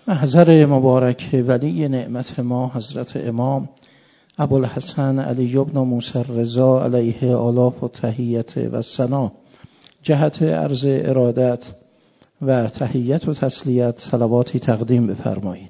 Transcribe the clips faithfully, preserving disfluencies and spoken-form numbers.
محضر مبارک ولی نعمت ما حضرت امام ابوالحسن علی بن موسی رضا علیه آلاف و تحیت و ثنا جهت عرض ارادت و تحیت و تسلیت صلواتی تقدیم بفرمایید.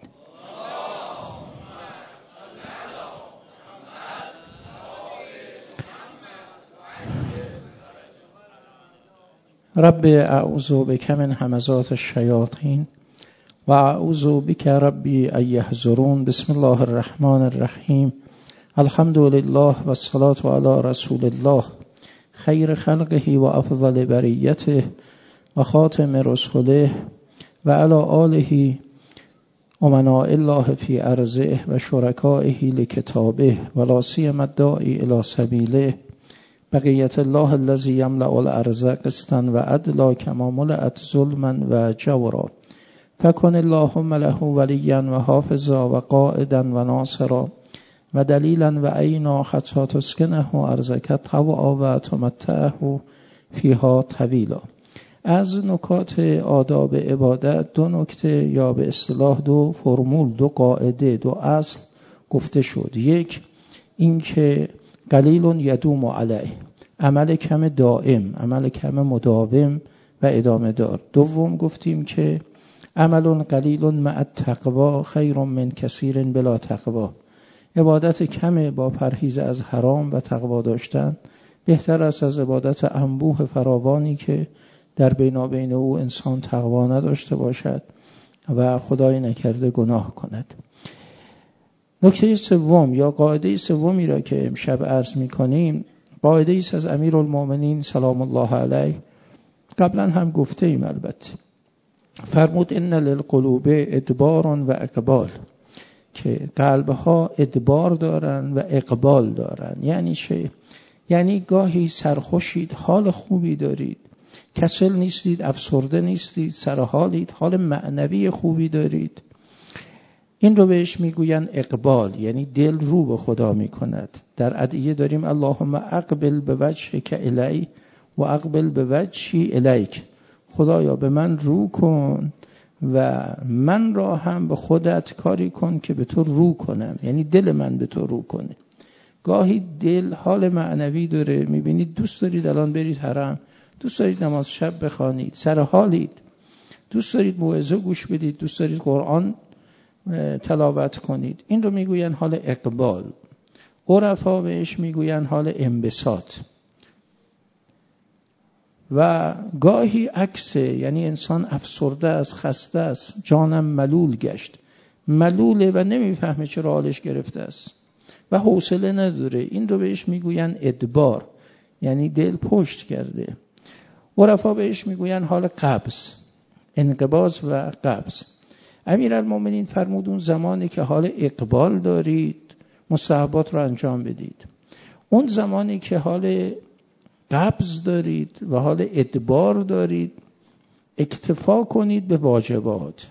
رب اعوذ بک من همزات الشیاطین و اعوذ بک ربی ان یحضرون. بسم الله الرحمن الرحیم. الحمد لله و الصلاة علی رسول الله خیر خلقه و افضل بریته و خاتم رسوله و علی آله امناء الله فی ارضه و شرکائه لکتابه و لا سیما الداعی الی سبیله بقیت الله الذی یملأ الارض قسطا و عدلا کما ملأت ظلما و جورا فکن اللهم له ولیا و حافظا و قائدا و ناصرا و دلیلا و عینا حتی تسکنه ارضک طوعا و تمتعه فیها طویلا. از نکات آداب عبادت دو نکته یا به اصطلاح دو فرمول، دو قاعده، دو اصل گفته شد. یک این که قلیل یدوم علیه، عمل کم دائم، عمل کم مداوم و ادامه دار. دوم گفتیم که عمل قلیل مع التقوا خیر من کثیر بلا تقوا، عبادت کم با پرهیز از حرام و تقوا داشتن بهتر است از عبادت انبوه فراوانی که در بینابین او انسان تقوا نداشته باشد و خدای نکرده گناه کند. نکته سوم یا قاعده سومی را که امشب عرض می‌کنیم قاعده ایست از امیرالمؤمنین سلام الله علیه. قبلا هم گفته ایم البته. فرمود ان للقلوب ادبار و اقبال، که قلبها ادبار دارن و اقبال دارن. یعنی چه؟ یعنی گاهی سرخوشید، حال خوبی دارید، کسل نیستید، افسرده نیستید، سرحالید، حال معنوی خوبی دارید. این رو بهش میگوین اقبال، یعنی دل رو به خدا میکند. در ادعیه داریم اللهم اقبل بوجهک الی و اقبل بوجهی الیک، خدایا به من رو کن و من را هم به خودت کاری کن که به تو رو کنم، یعنی دل من به تو رو کنه. گاهی دل حال معنوی داره، میبینید دوست دارید الان برید حرم، دوست دارید نماز شب بخوانید، سرحالید، دوست دارید موعظه گوش بدید، دوست دارید قرآن تلاوت کنید. این رو میگوین حال اقبال. عرفا بهش میگوین حال انبساط. و گاهی عکسه، یعنی انسان افسرده است، خسته است، جانم ملول گشت، ملوله و نمیفهمه چرا حالش گرفته است و حوصله نداره. این رو بهش میگوین ادبار، یعنی دل پشت کرده. عرفا بهش میگوین حال قبض، انقباض و قبض. امیرالمؤمنین فرمود اون زمانی که حال اقبال دارید مستحبات رو انجام بدید، اون زمانی که حال قبض دارید و حال ادبار دارید اکتفا کنید به واجبات.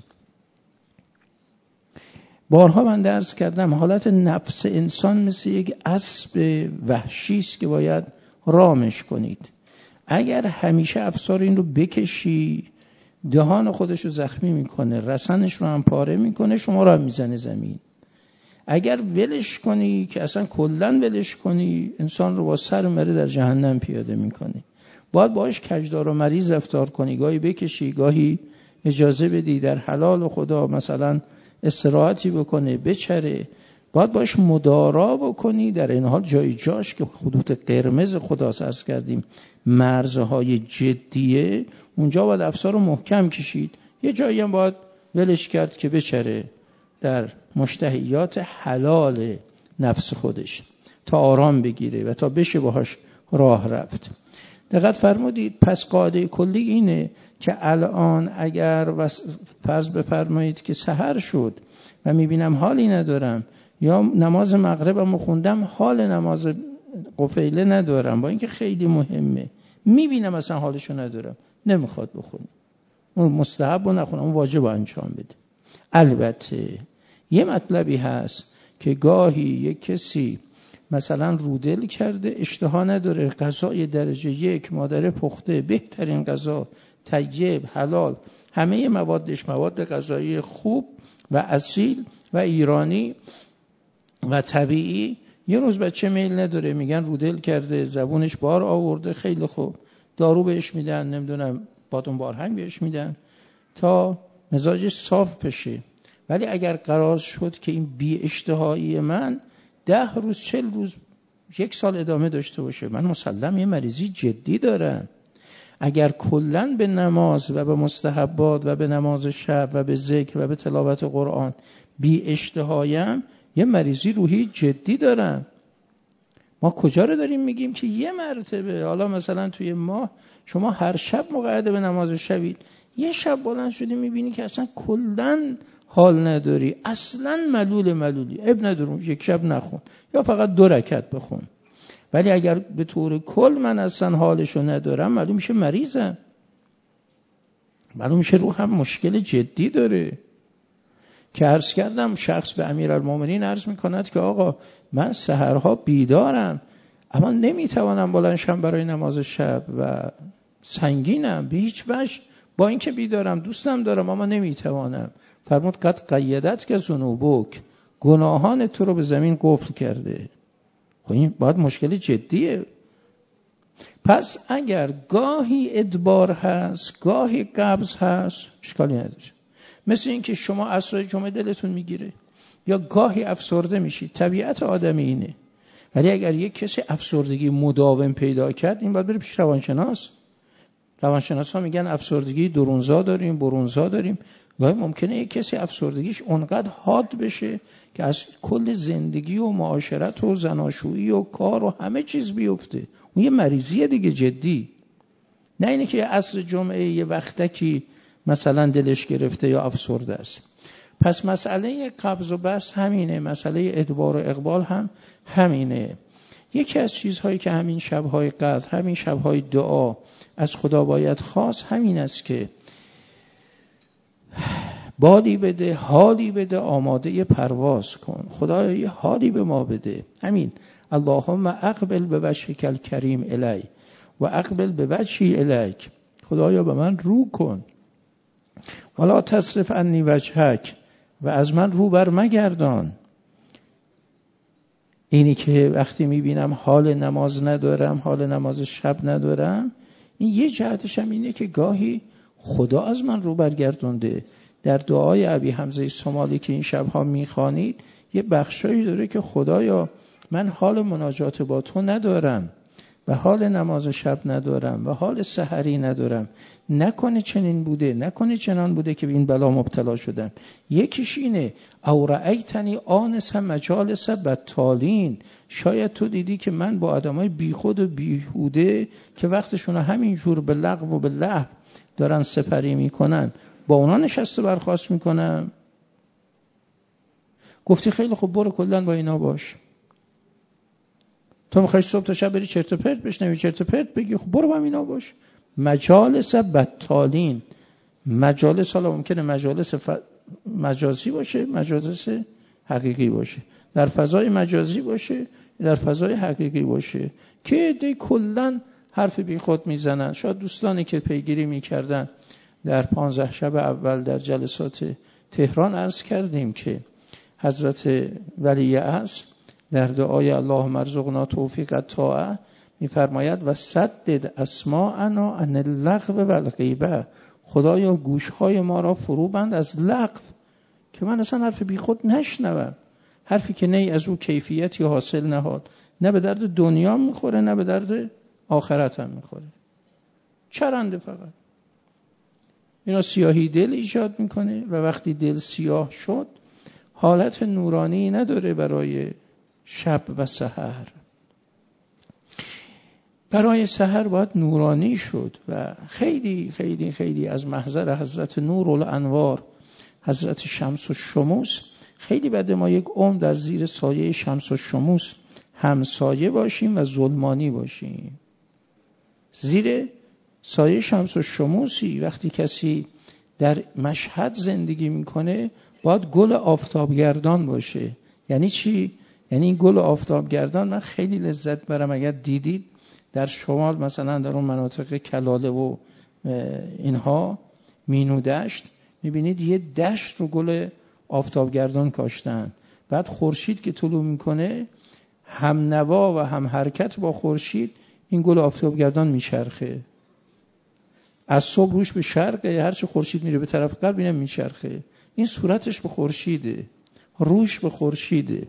بارها من درس کردم حالت نفس انسان مثل یک اسب وحشی است که باید رامش کنید. اگر همیشه افسار این رو بکشی دهان خودش رو زخمی میکنه، رسنش رو هم پاره میکنه، شما رو هم میزنه زمین. اگر ولش کنی که اصلا کلن ولش کنی انسان رو با سر مره در جهنم پیاده میکنه. باید باش کجدار و مریض رفتار کنی، گاهی بکشی، گاهی اجازه بدی در حلال خدا مثلا استراحتی بکنه، بچره. باید باش مدارا بکنی. در این حال جای جاش که خطوط قرمز خدا عرض کردیم مرزهای جدیه، اونجا باید افسار رو محکم کشید. یه جایی هم باید ولش کرد که بچره در مشتهیات حلال نفس خودش تا آرام بگیره و تا بشه باهاش راه رفت. دقت فرمودید. پس قاعده کلی اینه که الان اگر فرض بفرمایید که سحر شد و میبینم حالی ندارم، یا نماز مغربم خوندم حال نماز قفیله ندارم، با اینکه خیلی مهمه، میبینم اصلا حالشو ندارم، نمیخواد بخونم، اون مستحب رو نخونم، اون واجب رو انجام بده. البته یه مطلبی هست که گاهی یک کسی مثلا رودل کرده، اشتها نداره، غذای درجه یک، مادر پخته، بهترین غذا، طیب، حلال، همه موادش مواد غذایی خوب و اصیل و ایرانی و طبیعی. یه روز بچه میل نداره، میگن رودل کرده، زبونش بار آورده، خیلی خوب دارو بهش میدن، نمیدونم بادم بارهنگ بهش میدن تا مزاجش صاف بشه. ولی اگر قرار شد که این بی اشتهایی من ده روز چل روز یک سال ادامه داشته باشه، من مسلم یه مریضی جدی دارم. اگر کلن به نماز و به مستحبات و به نماز شب و به ذکر و به تلاوت قرآن بی اشتهایم، یه مریضی روحی جدی دارم. ما کجا رو داریم میگیم که یه مرتبه، حالا مثلا توی ماه شما هر شب مقعد به نماز شوید، یه شب بلند شدی میبینی که اصلا کلن حال نداری، اصلا ملول ملولی، اب ندارم یک شب نخون یا فقط دو رکعت بخون. ولی اگر به طور کل من اصلا حالشو ندارم، معلوم میشه مریضم، معلوم میشه روحم مشکل جدی داره. که عرض کردم شخص به امیرالمومنین عرض میکند که آقا من سحرها بیدارم اما نمیتوانم بلند شم برای نماز شب و سنگینم به هیچ وجه، با اینکه بیدارم دوستم دارم اما نمیتوانم. فرمود قد قیدت که ذنوبک، گناهان تو رو به زمین قفل کرده. خب این باید مشکل جدیه. پس اگر گاهی ادبار هست گاهی قبض هست اشکالی نداره. مثل این که شما عصر جمعه دلتون میگیره یا گاهی افسرده میشید، طبیعت آدمی اینه. ولی اگر یک کسی افسردگی مداوم پیدا کرد، این باید بره پیش روانشناس. روانشناس ها میگن افسردگی درونزا داریم، برونزا داریم. گاهی ممکنه یک کسی افسردگیش اونقدر حاد بشه که از کل زندگی و معاشرت و زناشویی و کار و همه چیز بیفته. اون یه مریضیه دیگه جدی. نه اینه که عصر جمعه یه وقتکی مثلا دلش گرفته یا افسرده است. پس مسئله قبض و بسط همینه، مسئله ادبار و اقبال هم همینه. یکی از چیزهایی که همین شب‌های قدر، همین شب‌های دعا از خدا باید خواست همین است که بادی بده، حالی بده، آماده پرواز کن. خدایا یه حالی به ما بده. همین اللهم اقبل به وجهک الکریم الی و اقبل به وجهی الیک. خدایا به من رو کن. ولا تصرف عنی وجهک، و از من رو بر مگردان. اینی که وقتی میبینم حال نماز ندارم، حال نماز شب ندارم، این یه جهتش هم اینه که گاهی خدا از من رو برگردونده. در دعای ابی حمزه سومالی که این شبها میخوانید یه بخشایی داره که خدایا من حال مناجات با تو ندارم و حال نماز شب ندارم و حال سحری ندارم، نکنه چنین بوده، نکنه چنان بوده که به این بلا مبتلا شدم. یکیش اینه او رأیتنی آنس مجالس بطالین، شاید تو دیدی که من با آدمای بیخود و بیهوده که وقتشون همین جور به لغو و به لهو دارن سپری میکنن با اونا نشسته برخاست میکنم. گفتی خیلی خوب برو کلن با اینا باش. تو میخوای صبح تا شب بری چرت و پرت بشنوی، چرت و پرت بگی، خب برو با اینا باش. مجالس بطالین، مجالس حالا ممکنه مجالس ف... مجازی باشه، مجالس حقیقی باشه، در فضای مجازی باشه، در فضای حقیقی باشه که دی کلن حرف بی خود میزنن. شاید دوستانی که پیگیری میکردن در پانزده شب اول در جلسات تهران عرض کردیم که حضرت ولی اصل در دعای اللهم ارزقنا توفیق الطاعه میفرماید و سدد اسماعنا عن اللغو و الغیبه، خدایا گوشهای ما را فرو بند از لغو، که من اصلا حرف بی خود نشنوم، حرفی که نه از او کیفیتی حاصل نهاد، نه به درد دنیا میخوره نه به درد آخرت هم میخوره، چرنده فقط. اینا سیاهی دل ایجاد میکنه و وقتی دل سیاه شد حالت نورانی نداره برای شب و سحر. برای سحر باید نورانی شد و خیلی خیلی خیلی از محضر حضرت نورالانوار حضرت شمس الشموس خیلی بده ما یک عمر در زیر سایه شمس الشموس همسایه باشیم و ظلمانی باشیم. زیر سایه شمس الشموسی وقتی کسی در مشهد زندگی میکنه باید گل آفتابگردان باشه. یعنی چی؟ یعنی این گل آفتابگردان من خیلی لذت برم. اگر دیدید در شمال مثلا در اون مناطق کلاله و اینها مینو دشت، میبینید یه دشت رو گل آفتابگردان کاشتن. بعد خورشید که طلوع میکنه هم نوا و هم حرکت با خورشید این گل آفتابگردان میچرخه، از صبح روش به شرقه، هرچه خورشید میره به طرف غرب اینم میچرخه. این صورتش به خورشیده، روش به خورشیده.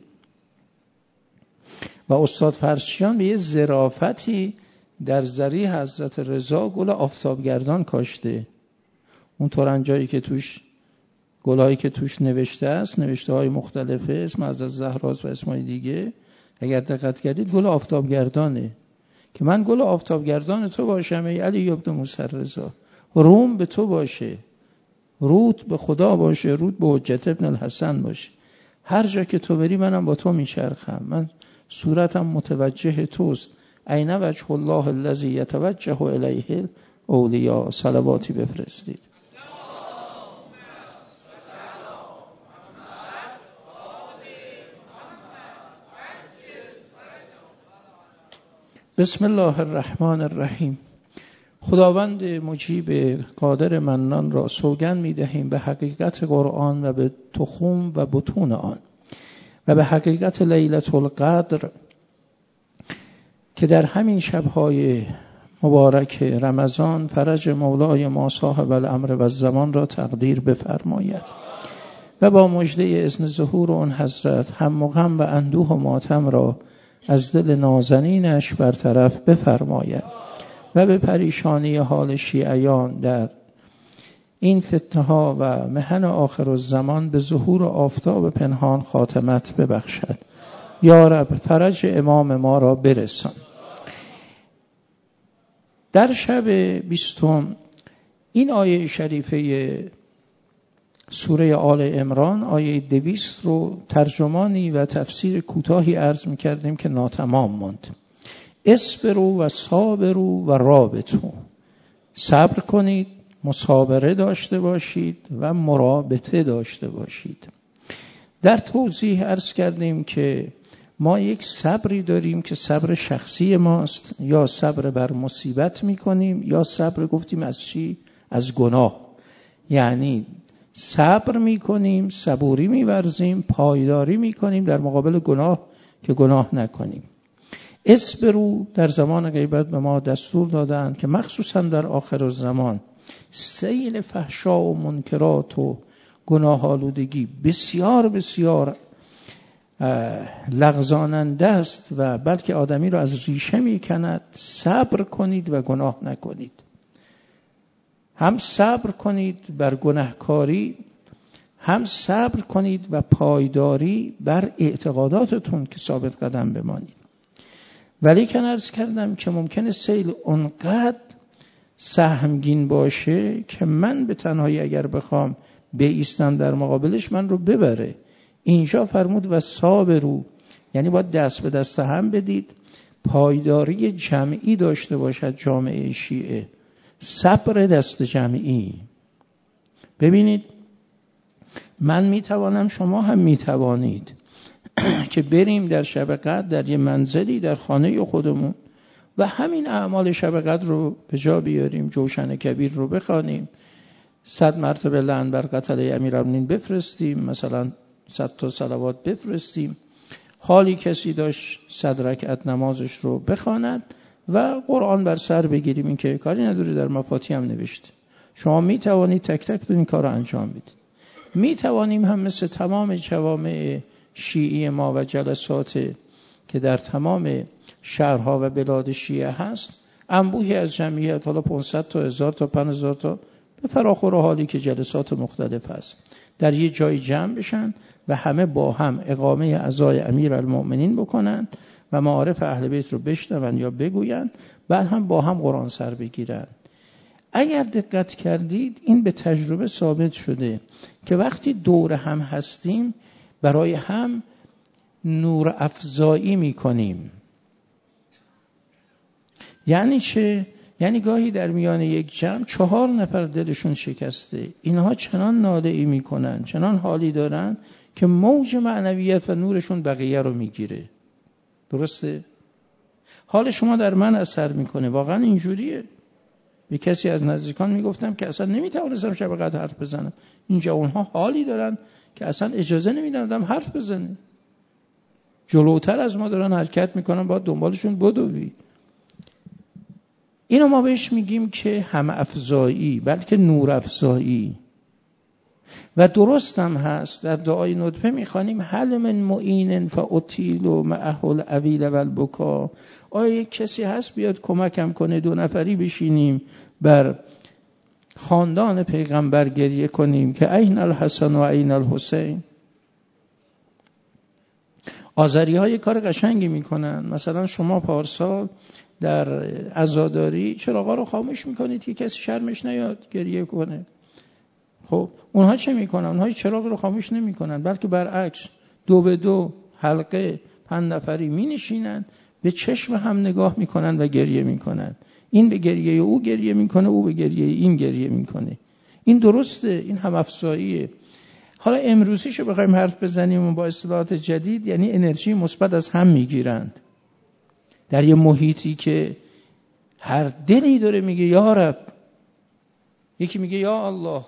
و استاد فرشیان به یه ظرافتی در زری حضرت رضا گل آفتابگردان کاشته. اون تورنجایی که توش گلایی که توش نوشته است، نوشته های مختلفه، اسم حضرت زهراست و اسمای دیگه، اگر دقت کردید گل آفتابگردانه. که من گل آفتابگردان تو باشم ای علی ابن موسی رضا، روم به تو باشه، رود به خدا باشه، رود به حجت ابن الحسن باشه، هر جا که تو بری منم با تو میچرخم، من صورتم متوجه توست. عین وجه الله الذی یتوجه الیه الاولیاء. صلواتی بفرستید. بسم الله الرحمن الرحیم. خداوند مجیب قادر منان را سوگند می‌دهیم به حقیقت قرآن و به تخم و بطون آن و به حقیقت لیلة القدر که در همین شب‌های مبارک رمضان فرج مولای ما صاحب الامر و الزمان را تقدیر بفرماید و با مژده اذن ظهور آن حضرت هم و غم و اندوه و ماتم را از دل نازنینش برطرف بفرماید و به پریشانی حال شیعیان در این فتنه ها و محن آخر الزمان به ظهور آفتاب پنهان خاتمت ببخشد. یا رب فرج امام ما را برسان. در شب بیستم این آیه شریفه سوره آل عمران، آیه دویست رو ترجمانی و تفسیر کوتاهی عرض می‌کردیم که ناتمام ماند. اصبروا و صابروا و رابطوا، صبر کنید، مصابره داشته باشید و مرابطه داشته باشید. در توضیح عرض کردیم که ما یک صبری داریم که صبر شخصی ماست، یا صبر بر مصیبت می‌کنیم، یا صبر گفتیم از چی؟ از گناه. یعنی صبر می‌کنیم، صبوری می‌ورزیم، پایداری می‌کنیم در مقابل گناه که گناه نکنیم. اصبروا در زمان غیبت به ما دستور دادند که مخصوصا در آخر الزمان سیل فحشا و منکرات و گناه آلودگی بسیار بسیار لغزاننده است و بلکه آدمی را از ریشه می‌کند. صبر کنید و گناه نکنید. هم صبر کنید بر گناهکاری، هم صبر کنید و پایداری بر اعتقاداتتون که ثابت قدم بمانید. ولی که عرض کردم که ممکنه سیل اونقدر سهمگین باشه که من به تنهایی اگر بخوام بایستم در مقابلش من رو ببره. اینجا فرمود و صابرو، یعنی باید دست به دست هم بدید، پایداری جمعی داشته باشد جامعه شیعه، صبر دست جمعی. ببینید من میتوانم، شما هم میتوانید که بریم در شب قدر در یه منزلی در خانه خودمون و همین اعمال شب قدر رو به جا بیاریم، جوشن کبیر رو بخوانیم، صد مرتبه لعن بر قتل امیرالمومنین بفرستیم، مثلا صد تا صلوات بفرستیم، حالی کسی داشت صد رکعت نمازش رو بخواند و قرآن بر سر بگیریم. این که کاری نداره، در مفاتیح هم نوشته. شما می توانید تک تک این کار رو انجام بدید. می توانیم هم مثل تمام جوامع شیعی ما و جلسات که در تمام شهرها و بلاد شیعه هست، انبوهی از جمعیت، حالا پانصد تا هزار تا پنج هزار تا به فراخور حالی که جلسات مختلف هست، در یه جای جمع بشن و همه با هم اقامه عزای امیرالمؤمنین بکنن و معارف اهل بیت رو بشنون یا بگوین، بعد هم با هم قرآن سر بگیرن. اگر دقت کردید این به تجربه ثابت شده که وقتی دور هم هستیم برای هم نور افزایی میکنیم. یعنی چه؟ یعنی گاهی در میان یک جمع چهار نفر دلشون شکسته، اینها چنان ناله ای میکنن، چنان حالی دارن که موج معنویت و نورشون بقیه رو میگیره. درسته؟ حال شما در من اثر میکنه، واقعا اینجوریه. به کسی از نزدیکان میگفتم که اصلا نمیتوانستم شب قدر حرف بزنم. اینجا اونها حالی دارن که اصلا اجازه نمیدن آدم حرف بزنه. جلوتر از ما دارن حرکت میکنن، باید دنبالشون بدوی. اینو ما بهش میگیم که هم افزایی، بلکه نور افزایی. و درست هم هست در دعای ندبه میخوانیم هل من معین فاطیل و معه الاویل و البکا. آیا کسی هست بیاد کمکم کنه دو نفری بشینیم بر خاندان پیغمبر گریه کنیم که عین الحسن و عین الحسین. آذری های کار قشنگی میکنن. مثلا شما پارسال در عزاداری چراغا رو خاموش میکنید که کسی شرمش نیاد گریه کنه. خب اونها چه میکنن؟ اونها چراغ رو خاموش نمیکنن، بلکه برعکس دو به دو حلقه پنج نفری می نشینن، به چشم هم نگاه میکنن و گریه میکنن. این به گریه او گریه میکنه، او به گریه این گریه میکنه. این درسته، این هم افزاییه. حالا امروزیشو بخوایم حرف بزنیم و با اصطلاحات جدید، یعنی انرژی مثبت از هم میگیرند. در یه محیطی که هر دلی داره میگه یا رب، یکی میگه یا الله،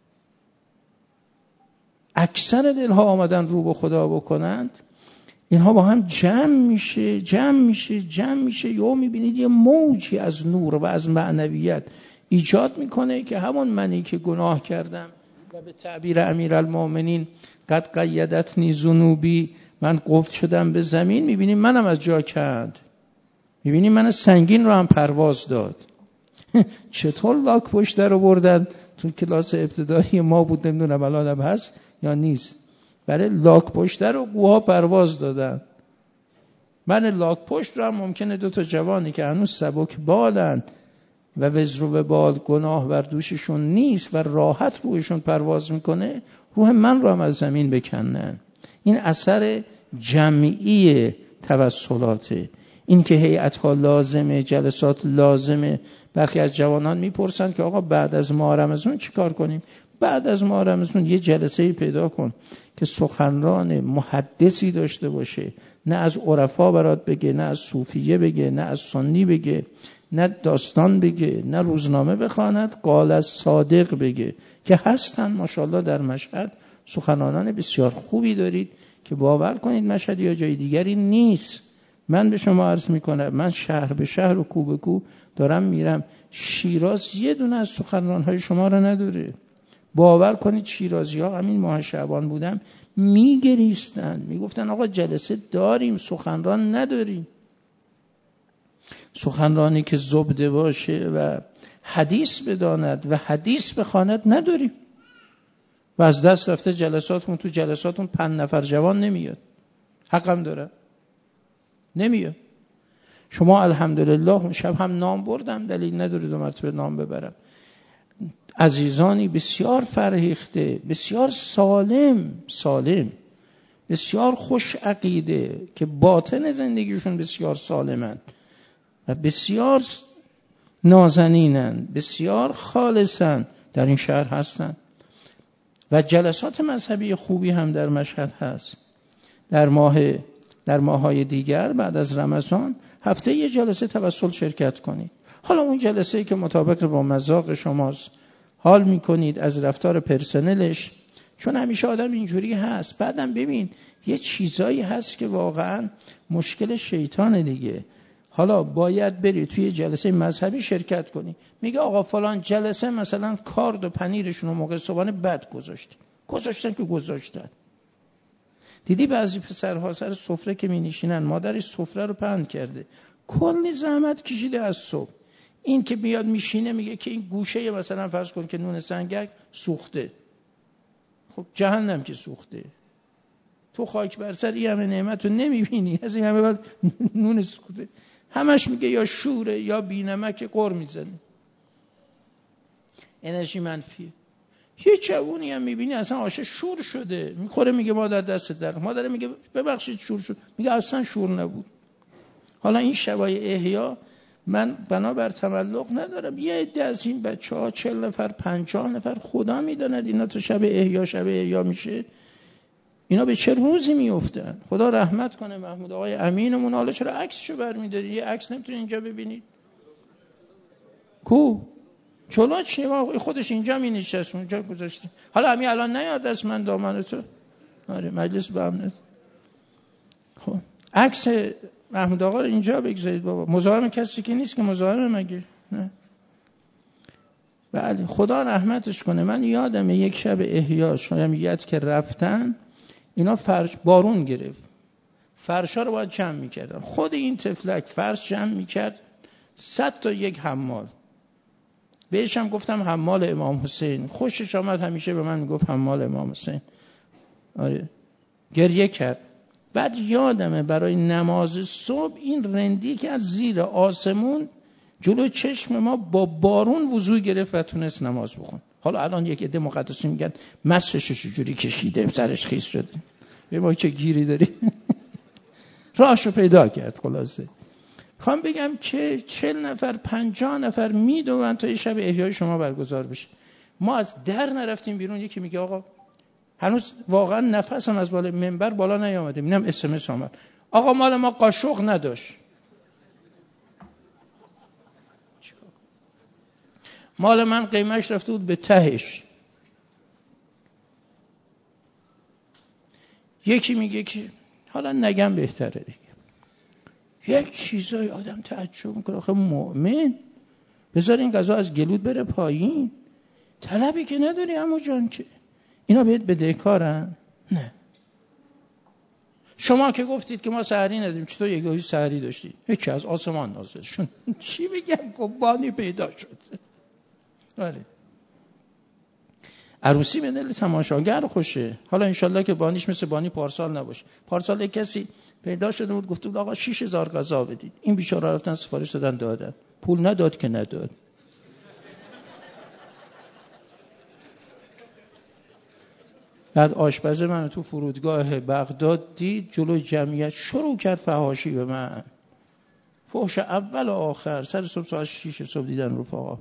اکثر دلها آمدن رو به خدا بکنند، اینها با هم جمع میشه جمع میشه جمع میشه یا میبینید یه موجی از نور و از معنویت ایجاد میکنه که همون منی که گناه کردم و به تعبیر امیرالمومنین قد قیدتنی ذنوبی، من قفل شدم به زمین، میبینیم منم از جا کند، میبینیم من سنگین رو هم پرواز داد. چطور لاک پشت رو بردن؟ تو کلاس ابتدایی ما بود، نمیدونم الانم هست یا نیست. برای لاک پشت رو قوها پرواز دادن. من لاک پشت رو هم ممکنه دو تا جوانی که هنوز سبک بالن و وزرو به بال گناه بر دوششون نیست و راحت روحشون پرواز میکنه، روح من رو هم از زمین بکنن. این اثر جمعی توسلاته. این که هیئت‌ها لازمه، جلسات لازمه. برخی از جوانان میپرسن که آقا بعد از ماه رمضان چی کار کنیم؟ بعد از ماه رمضان یه جلسه پیدا کن که سخنران محدثی داشته باشه، نه از عرفا برات بگه، نه از صوفیه بگه، نه از سنی بگه، نه داستان بگه، نه روزنامه بخواند، قال از صادق بگه که هستن ماشاءالله در مشهد سخنرانان بسیار خوبی دارید که باور کنید مشهد یا جای دیگری نیست. من به شما عرض میکنم، من شهر به شهر و کو به کو دارم میرم، شیراز یه دونه از سخنرانهای شما رو نداره. باور کنید شیرازی ها همین ماه شعبان بودم میگریستن، میگفتن آقا جلسه داریم سخنران نداریم. سخنرانی که زبده باشه و حدیث بداند و حدیث بخواند نداریم و از دست رفته جلساتمون. تو جلساتون پنج نفر جوان نمیاد، حقم داره نمیاد. شما الحمدلله اون شب هم نام بردم، دلیل نداره دو مرتبه نام ببرم. عزیزانی بسیار فرهیخته، بسیار سالم سالم بسیار خوش عقیده که باطن زندگیشون بسیار سالمند و بسیار نازنینن، بسیار خالصن، در این شهر هستن. و جلسات مذهبی خوبی هم در مشهد هست. در ماه در ماه‌های دیگر بعد از رمضان هفته یه جلسه توسل شرکت کنید. حالا اون جلسه‌ای که مطابق با مذاق شماست، حال می‌کنید از رفتار پرسنلش، چون همیشه آدم اینجوری هست. بعدم ببین یه چیزایی هست که واقعاً مشکل شیطان دیگه. حالا باید بری توی جلسه مذهبی شرکت کنی، میگه آقا فلان جلسه مثلا کارد و پنیرشون رو موقع صبحانه بد گذاشتن گذاشتن که گذاشتن. دیدی بعضی پسرها سر سفره که می نشینن مادرش سفره رو پهن کرده، کلی زحمت کشیده از صبح. این که بیاد میشینه میگه که این گوشه مثلا فرض کن که نون سنگک سوخته. خب جهنم که سوخته، تو خاک بر سر این همه نعمت رو نمیبینی، از این همه بعد نون سوخته. همش میگه یا شوره یا بینمک قر میزنه، انرژی منفیه. یه جوونی هم میبینی اصلا آشه شور شده، میخوره میگه مادر دست در، مادر میگه ببخشید شور شد، میگه اصلا شور نبود. حالا این شبای احیا من بنابر تملق ندارم، یه عده از این بچه ها چهل نفر پنجاه نفر خدا میداند اینا تو شب احیا شب احیا میشه اینا به چه روزی میافتن. خدا رحمت کنه محمود آقای امینمون. حالا چرا عکسشو برمی‌داری؟ یه عکس نمیتونی اینجا ببینید کو؟ جلو چی ما خودش اینجا می نشست اونجا گذاشتیم. حالا همین الان نیاد از من دامن تو. آره مجلس به امنت. خب عکس محمود آقا رو اینجا بگذارید بابا. مزاحم کسی که نیست که مزاحم مگه؟ نه. بله خدا رحمتش کنه. من یادمه یک شب احیا شایمیت که رفتن اینا فرش بارون گرفت. فرشا رو باید جمع میکردن. خود این تفلک فرش جمع میکرد صد تا یک حمال. بهش هم گفتم حمال امام حسین. خوشش آمد همیشه به من میگفت حمال امام حسین. آره گریه کرد. بعد یادمه برای نماز صبح این رندی که از زیر آسمون جلو چشم ما با بارون وضو گرفت و تونست نماز بخون. حالا الان یک عده مقدسی میگن مسحش چجوری کشیده سرش خیس شده. به ما چه گیری داری؟ راهشو پیدا کرد. خلاصه خوام بگم که چهل نفر پنجاه نفر میدونن تا یه شب احیای شما برگزار بشه. ما از در نرفتیم بیرون. یکی میگه آقا هنوز واقعا نفسم از بالا منبر بالا نیامده. میگم اس ام اس اومد آقا مال ما قاشق نداشت. مال من قیمتش رفته بود به تهش. یکی میگه که حالا نگم بهتره دیگه. یک چیزای آدم تعجب میکنه. آخه مؤمن بذار این غذا از گلود بره پایین. طلبی که نداری عمو جان که اینا بهت بدهکارن؟ نه. شما که گفتید که ما سحری نداریم چطور یک گاهی سحری داشتید؟ هیچی از آسمان نازل شد. چی بگم که بانی پیدا شد. آره عروسی به دل تماشاگر خوشه. حالا انشالله که بانیش مثل بانی پارسال نباشه. پارسال یک کسی پیدا شده بود گفت بود آقا شش هزار غذا بدید. این بیچاره رفتن سفارش دادن دادن. پول نداد که نداد. بعد آشپز من تو فرودگاه بغداد دید جلو جمعیت شروع کرد فحاشی به من. فحش اول و آخر. سر صبح ساعت شش صبح دیدن رفقا.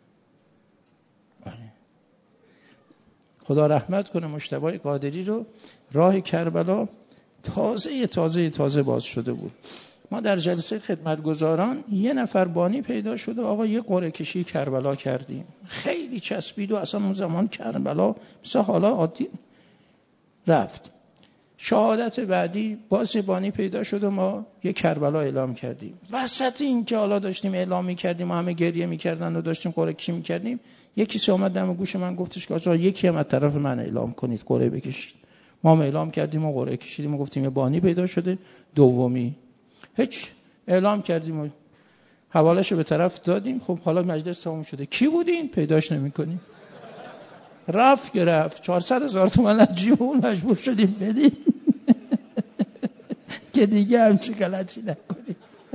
خدا رحمت کنه مجتبی قادری رو. راه کربلا تازه تازه تازه باز شده بود. ما در جلسه خدمتگزاران یه نفر بانی پیدا شده آقا یه قرعه کشی کربلا کردیم. خیلی چسبید و اصلا اون زمان کربلا مثل حالا عادی رفت. شهادت بعدی باز بانی پیدا شد و ما یه کربلا اعلام کردیم. وسط این که حالا داشتیم اعلام می‌کردیم و همه گریه می‌کردن و داشتیم قرعه کشی می‌کردیم یکی سی اومد دم گوش من گفتش که آقا یکی هم از طرف من اعلام کنید قرعه بکشید. ما هم اعلام کردیم و قرعه کشیدیم و گفتیم یه بانی پیدا شده دومی. هیچ اعلام کردیم و حوالهشو به طرف دادیم. خب حالا مجلس تموم شده. کی بودین؟ پیداش نمی‌کنیم. رفت گرفت چهارصد هزار تومان از جیبمون مجبور شدیم بدیم که دیگه همچی غلطی نکنیم.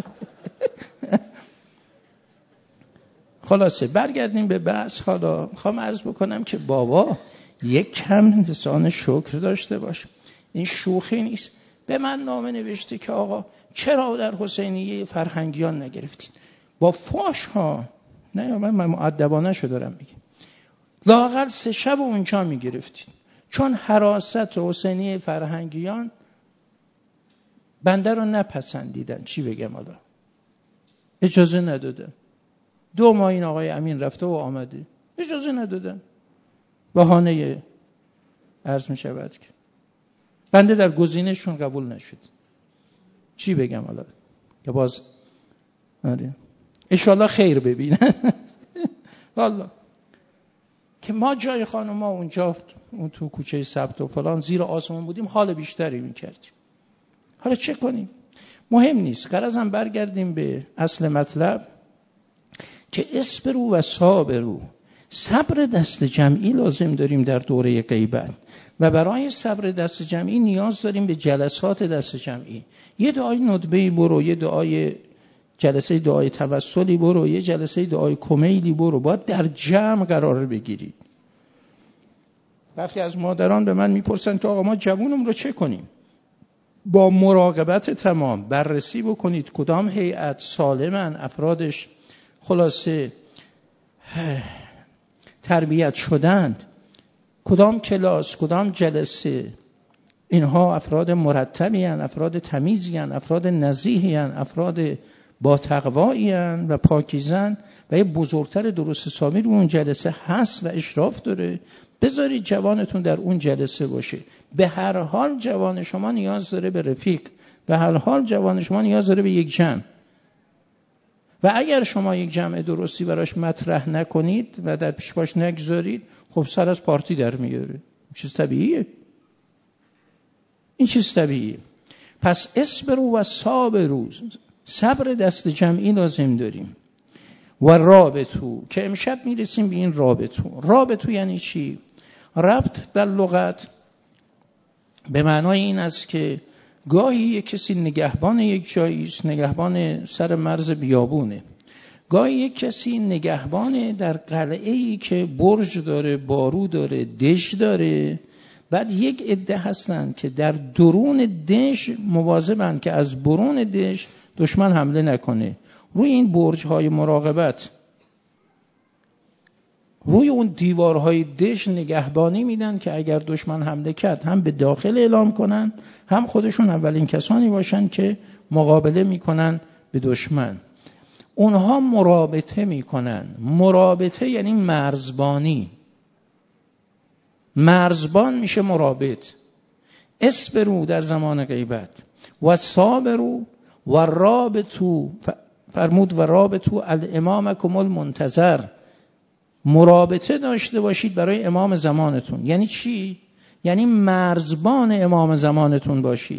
خلاصه برگردیم به بحث. حالا میخوام عرض بکنم که بابا یک کم لسان شکر داشته باش. این شوخی نیست. به من نامه نوشته که آقا چرا در حسینیه فرهنگیان نگرفتید با فاش ها. نه من مؤدبانه شو دارم میگم. لااقل سه شب اونجا میگرفتید چون حراست حسینیه فرهنگیان بنده رو نپسندیدن. چی بگم حالا اجازه ندادن. دو ماه این آقای امین رفته و آمده اجازه ندادن. بهانه عرض می شود که بنده در گزینشون قبول نشد. چی بگم حالا که باز آره انشالله خیر ببینن. والله که ما جای خانوما اونجا اون تو کوچه سبت و فلان زیر آسمون بودیم حال بیشتری میکردیم. حالا چه کنیم؟ مهم نیست. غرضم برگردیم به اصل مطلب که اصبروا و صابروا. صبر دست جمعی لازم داریم در دوره غیبت و برای صبر دست جمعی نیاز داریم به جلسات دست جمعی. یه دعای ندبه‌ای برو، یه دعای جلسه دعای توسلی برو، یه جلسه دعای کمیلی برو. باید در جمع قرار بگیرید. برخی از مادران به من میپرسن که آقا ما جوونم رو چه کنیم؟ با مراقبت تمام بررسی بکنید کدام هیئت سالمن، افرادش خلاصه تربیت شدند، کدام کلاس، کدام جلسه اینها افراد مرتبی هستند، افراد تمیزی هستند، افراد نزیهی هستند، افراد با تقوایین و پاکیزن و یه بزرگتر درست حسابی رو اون جلسه هست و اشراف داره. بذارید جوانتون در اون جلسه باشه. به هر حال جوان شما نیاز داره به رفیق، به هر حال جوان شما نیاز داره به یک جمع. و اگر شما یک جمع درستی براش مطرح نکنید و در پیش باش نگذارید، خب سر از پارتی در میاره. چیز طبیعیه. این چیز طبیعیه. پس اصبروا و صابروا، صبر دست جمعی لازم داریم. و رابطو، که امشب میرسیم به این رابطو. رابطو یعنی چی؟ ربط در لغت به معنای این است که گاهی یک کسی نگهبان یک جایی است، نگهبان سر مرز بیابونه. گاهی یک کسی نگهبان در قلعه‌ای که برج داره، بارو داره، دژ داره. بعد یک عده هستن که در درون دژ مواظبن که از برون دژ دشمن حمله نکنه. روی این برج‌های مراقبت، روی اون دیوارهای دژ نگهبانی میدن که اگر دشمن حمله کرد هم به داخل اعلام کنن، هم خودشون اولین کسانی باشن که مقابله میکنن به دشمن. اونها مرابطه میکنن. مرابطه یعنی مرزبانی. مرزبان میشه مرابط. اصبروا در زمان غیبت و صابروا و رابطوا، فرمود و رابطوا الامامکم المنتظر، مرابطه داشته باشید برای امام زمانتون. یعنی چی؟ یعنی مرزبان امام زمانتون باشید.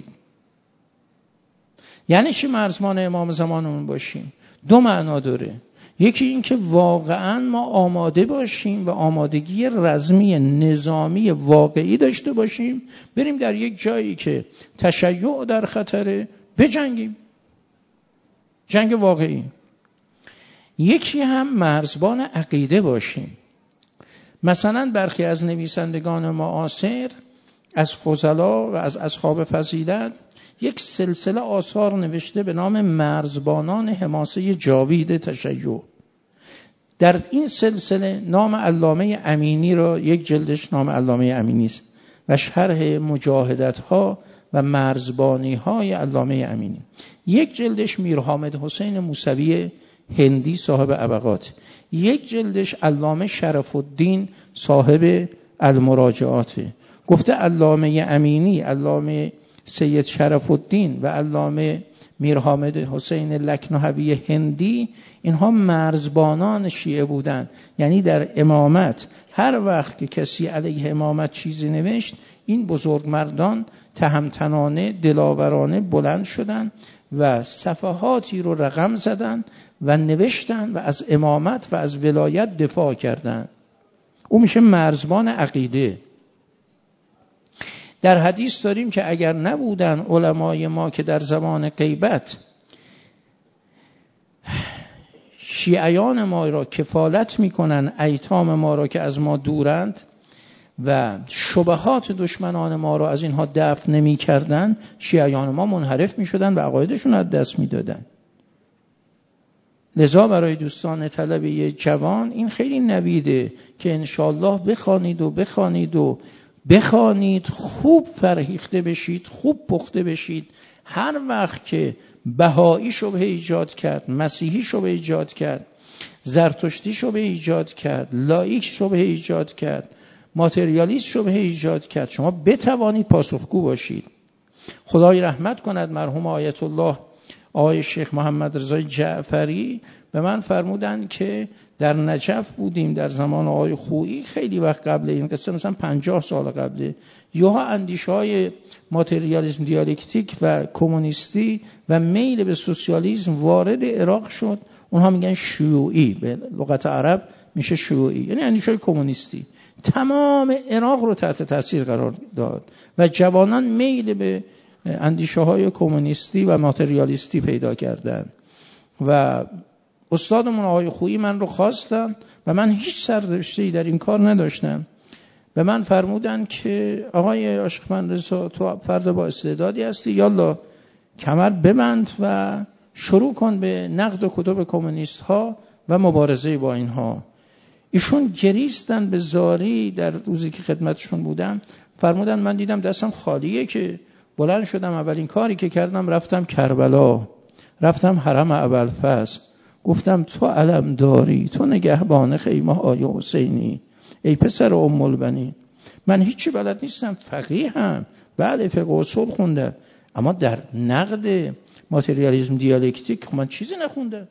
یعنی چی مرزبان امام زمانمون باشیم؟ دو معنا داره. یکی این که واقعا ما آماده باشیم و آمادگی رزمی نظامی واقعی داشته باشیم، بریم در یک جایی که تشیع در خطره بجنگیم، جنگ واقعی. یکی هم مرزبان عقیده باشیم. مثلا برخی از نویسندگان معاصر از فضلا و از اصحاب فضیلت یک سلسله آثار نوشته به نام مرزبانان حماسه جاوید تشیع. در این سلسله نام علامه امینی را، یک جلدش نام علامه امینی است و شرح مجاهدت ها و مرزبانی های علامه امینی. یک جلدش میر حامد حسین موسوی هندی صاحب ابقات. یک جلدش علامه شرف الدین صاحب المراجعات. گفته علامه امینی، علامه سید شرف الدین و علامه میر حامد حسین لکنهوی هندی، اینها مرزبانان شیعه بودند. یعنی در امامت هر وقت که کسی علیه امامت چیزی نوشت، این بزرگ مردان تهمتنانه دلاورانه بلند شدند و صفحاتی رو رقم زدند و نوشتند و از امامت و از ولایت دفاع کردند. او میشه مرزبان عقیده. در حدیث داریم که اگر نبودن علمای ما که در زمان غیبت شیعیان ما را کفالت میکنن، ایتام ما را که از ما دورند و شبهات دشمنان ما را از اینها دفع نمی کردن، شیعیان ما منحرف می شدن و عقایدشون از دست می دادن. لذا برای دوستان طلبه جوان این خیلی نویده که انشالله بخوانید و بخوانید و بخوانید، خوب فرهیخته بشید، خوب پخته بشید. هر وقت که بهایی شبهه ایجاد کرد، مسیحی شبهه ایجاد کرد، زرتشتی شبهه ایجاد کرد، لایک شبهه ایجاد کرد، ماتریالیست شبهه ایجاد کرد، شما بتوانید پاسخگو باشید. خدای رحمت کند مرحوم آیت الله آقای شیخ محمد رضای جعفری به من فرمودن که در نجف بودیم در زمان آقای خویی، خیلی وقت قبل این قصه، مثلا پنجاه سال قبله، یوها اندیشه‌های ماتریالیسم دیالکتیک و کمونیستی و میل به سوسیالیسم وارد عراق شد. اونها میگن شیوعی، به لغت عرب میشه شیوعی، یعنی اندیشه‌های کمونیستی. تمام عراق رو تحت تاثیر قرار داد و جوانان میل به اندیشه‌های کمونیستی و ماتریالیستی پیدا کردند. و استادمون آقای خویی من رو خواستن و من هیچ سررشته‌ای در این کار نداشتم. به من فرمودن که آقای عاشق من رضا، تو فرد با استعدادی هستی، یالا کمر ببند و شروع کن به نقد کتب کمونیست ها و مبارزه با اینها. ایشون گریستن به زاری در روزی که خدمتشون بودم. فرمودن من دیدم دستم خالیه که بلند شدم، اولین کاری که کردم رفتم کربلا رفتم حرم ابوالفضل، گفتم تو علم داری، تو نگهبان خیمه های حسینی، ای پسر ام البنین، من هیچی بلد نیستم، فقیه هم، بعد فقه اصول خوندم، اما در نقد ماتریالیسم دیالکتیک من چیزی نخوندم.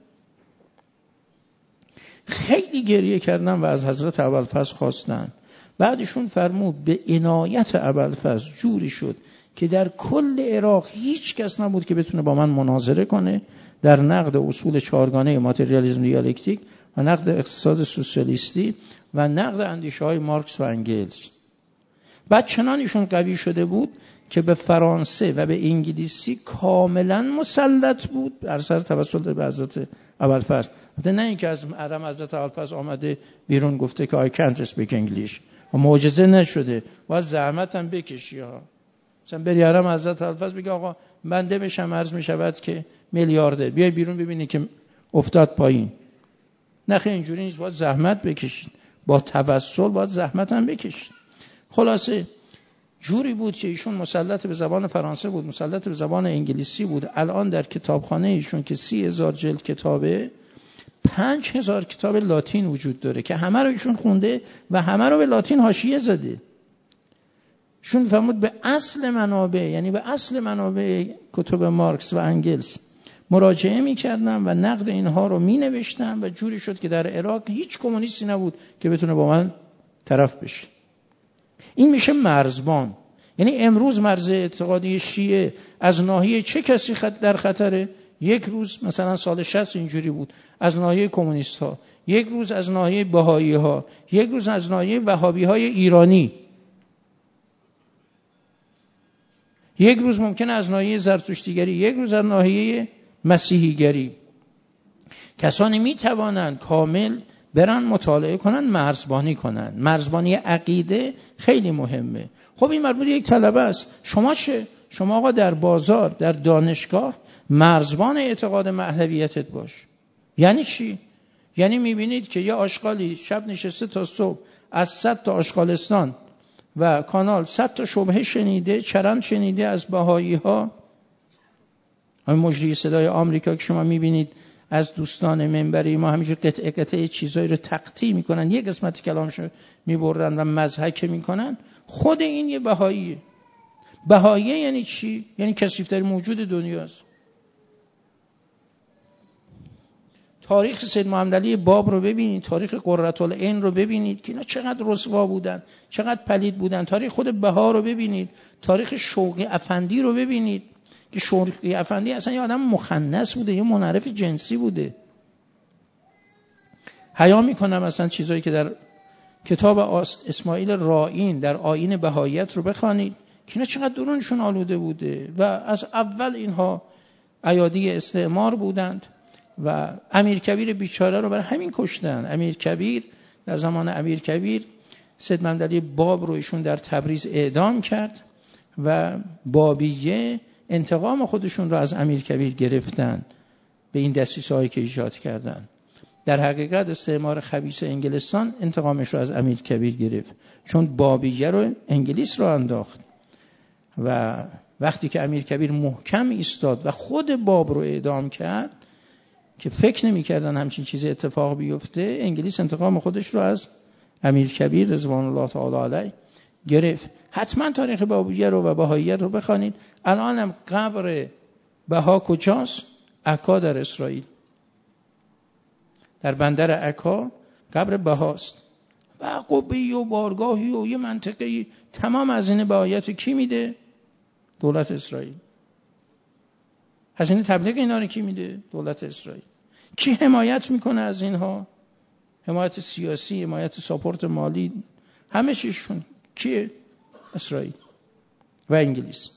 خیلی گریه کردم و از حضرت ابوالفضل خواستن. بعدشون فرمود به عنایت ابوالفضل جوری شد که در کل عراق هیچ کس نبود که بتونه با من مناظره کنه در نقد اصول چهارگانه ماتریالیسم دیالکتیک و نقد اقتصاد سوسیالیستی و نقد اندیشه‌های مارکس و انگلس. بعد چنان ایشون قوی شده بود که به فرانسه و به انگلیسی کاملا مسلط بود بر سر توسط به حضرت ابوالفضل. نه اینکه از حرم حضرت ابوالفضل آمده بیرون گفته که I can't speak English و معجزه نشده، باید زحمت هم بکشی ها. مثلا بری حرم حضرت ابوالفضل بگی آقا بنده بشم عرض می شود که میلیارده، بیای بیرون ببینی که افتاد پایین. نه خیلی اینجوری نیست، باید زحمت بکشید، با توسل باید زحمت هم بکشید. خلاصه جوری بود که ایشون مسلط به زبان فرانسه بود، مسلط به زبان انگلیسی بود. الان در کتابخانه ایشون که سی هزار جلد کتابه، پنج هزار کتاب لاتین وجود داره که همه رو ایشون خونده و همه رو به لاتین حاشیه زده. ایشون فرمود به اصل منابع، یعنی به اصل منابع کتب مارکس و انگلس مراجعه می‌کردم و نقد اینها رو می‌نوشتم و جوری شد که در عراق هیچ کمونیستی نبود که بتونه با من طرف بشه. این میشه مرزبان. یعنی امروز مرز اعتقادی شیعه از ناحیه چه کسی خط در خطره؟ یک روز مثلا سال شصت اینجوری بود از ناحیه کمونیست ها، یک روز از ناحیه بهایی ها، یک روز از ناحیه وهابی های ایرانی، یک روز ممکنه از ناحیه زرتشتیگری، یک روز از ناحیه مسیحیگری. کسانی می توانند کامل برن مطالعه کنن، مرزبانی کنن. مرزبانی عقیده خیلی مهمه. خب این مربوط یک طلبه است. شما چه؟ شما آقا در بازار، در دانشگاه مرزبان اعتقاد مهدویتت باش. یعنی چی؟ یعنی میبینید که یه آشغالی شب نشسته تا صبح از صد تا آشغالستان و کانال صد تا شبهه شنیده، چرند شنیده از بهایی ها. همین مجری صدای آمریکا که شما میبینید از دوستان منبری ما همینجور قطعه قطعه چیزایی رو تقطیع میکنن، یک قسمت کلامشو میبرن و مضحک میکنن. خود این یه بهاییه. بهاییه یعنی چی؟ یعنی کثیف‌ترین موجود دنیاست. تاریخ سید محمد علی باب رو ببینید، تاریخ قرةالعین رو ببینید که اینا چقدر رسوا بودن، چقدر پلید بودن. تاریخ خود بها رو ببینید، تاریخ شوقی افندی رو ببینید که شوقی افندی اصلا یه آدم مخنث بوده، یه منحرف جنسی بوده. حیا میکنم اصلا چیزایی که در کتاب اسماعیل رائین در آیین بهاییت رو بخوانید که اینا چقدر درونشون آلوده بوده و از اول اینها ایادی استعمار بودند و امیرکبیر بیچاره رو برای همین کشتن. امیرکبیر در زمان امیرکبیر سید محمد علی باب رو ایشون در تبریز اعدام کرد و بابیه انتقام خودشون رو از امیرکبیر گرفتن به این دسیسه‌هایی که ایجاد کردن. در حقیقت استعمار خبیث انگلستان انتقامش رو از امیرکبیر گرفت، چون بابیه رو انگلیس رو انداخت و وقتی که امیرکبیر محکم ایستاد و خود باب رو اعدام کرد که فکر نمی‌کردن همچین چیزی اتفاق بیفته، انگلیس انتقام خودش رو از امیرکبیر رضوان الله تعالی علیه گرفت. حتما تاریخ بابیه رو و بهاییت رو بخوانید. الان هم قبر بها کجاست؟ عکا در اسرائیل، در بندر عکا قبر بهاست و قبه‌ای و بارگاهی و یه منطقه‌ای. تمام هزینه بهاییت کی میده؟ دولت اسرائیل. هزینه تبلیغ اینا رو کی میده؟ دولت اسرائیل. کی حمایت میکنه از اینها؟ حمایت سیاسی، حمایت ساپورت مالی، همه چیشون کیه؟ اسرائیل و انگلیس.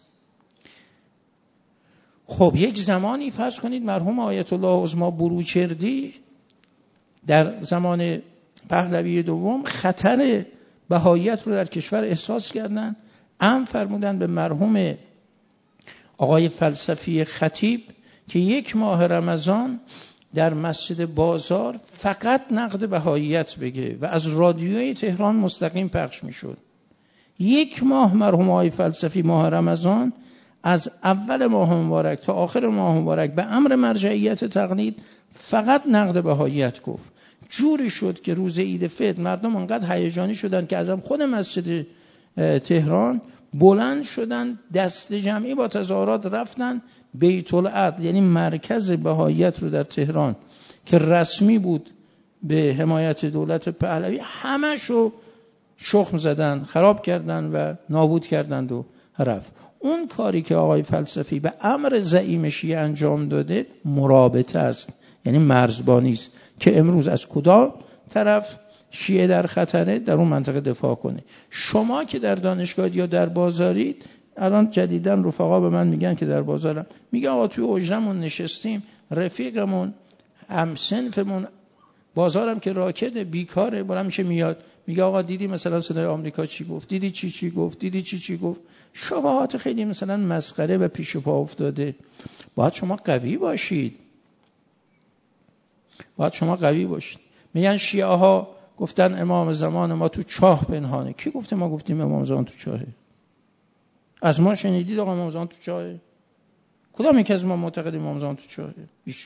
خب یک زمانی فرض کنید مرحوم آیت الله عظما بروجردی در زمان پهلوی دوم خطر بهاییت رو در کشور احساس کردن، امر فرمودن به مرحوم آقای فلسفی خطیب که یک ماه رمضان در مسجد بازار فقط نقد بهاییت بگه و از رادیوی تهران مستقیم پخش میشد. یک ماه مرحوم آقای فلسفی ماه رمضان از اول ماه مبارک تا آخر ماه مبارک به امر مرجعیت تقلید فقط نقد بهاییت گفت. جوری شد که روز عید فطر مردم انقدر هیجانی شدن که از خود مسجد تهران بلند شدن، دست جمعی با تظاهرات رفتن بیت العدل، یعنی مرکز بهاییت رو در تهران که رسمی بود به حمایت دولت پهلوی، همشو شخم زدن، خراب کردن و نابود کردند و رفت. اون کاری که آقای فلسفی به امر زعیم شیعه انجام داده مرابطه است، یعنی مرزبانی است که امروز از کدام طرف شیعه در خطره در اون منطقه دفاع کنه. شما که در دانشگاه یا در بازارید، الان جدیداً رفقا به من میگن که در بازارم، میگن آقا توی حجرمون نشستیم، رفیقمون هم صنفمون بازارم که راکده بیکاره، بالا میشه میاد میگه آقا دیدی مثلا صدای آمریکا چی گفت، دیدی چی چی گفت، دیدی چی چی گفت. شبهات خیلی مثلا مسخره و پیش پا افتاده. باید شما قوی باشید، باید شما قوی باشید. میگن شیعه ها گفتن امام زمان ما تو چاه پنهانه. کی گفته ما گفتیم امام زمان تو چاهه؟ از ما شنیدید آقا امام زمان تو چاهه؟ کدام یک از ما معتقد امام زمان تو چاهه؟ بیش.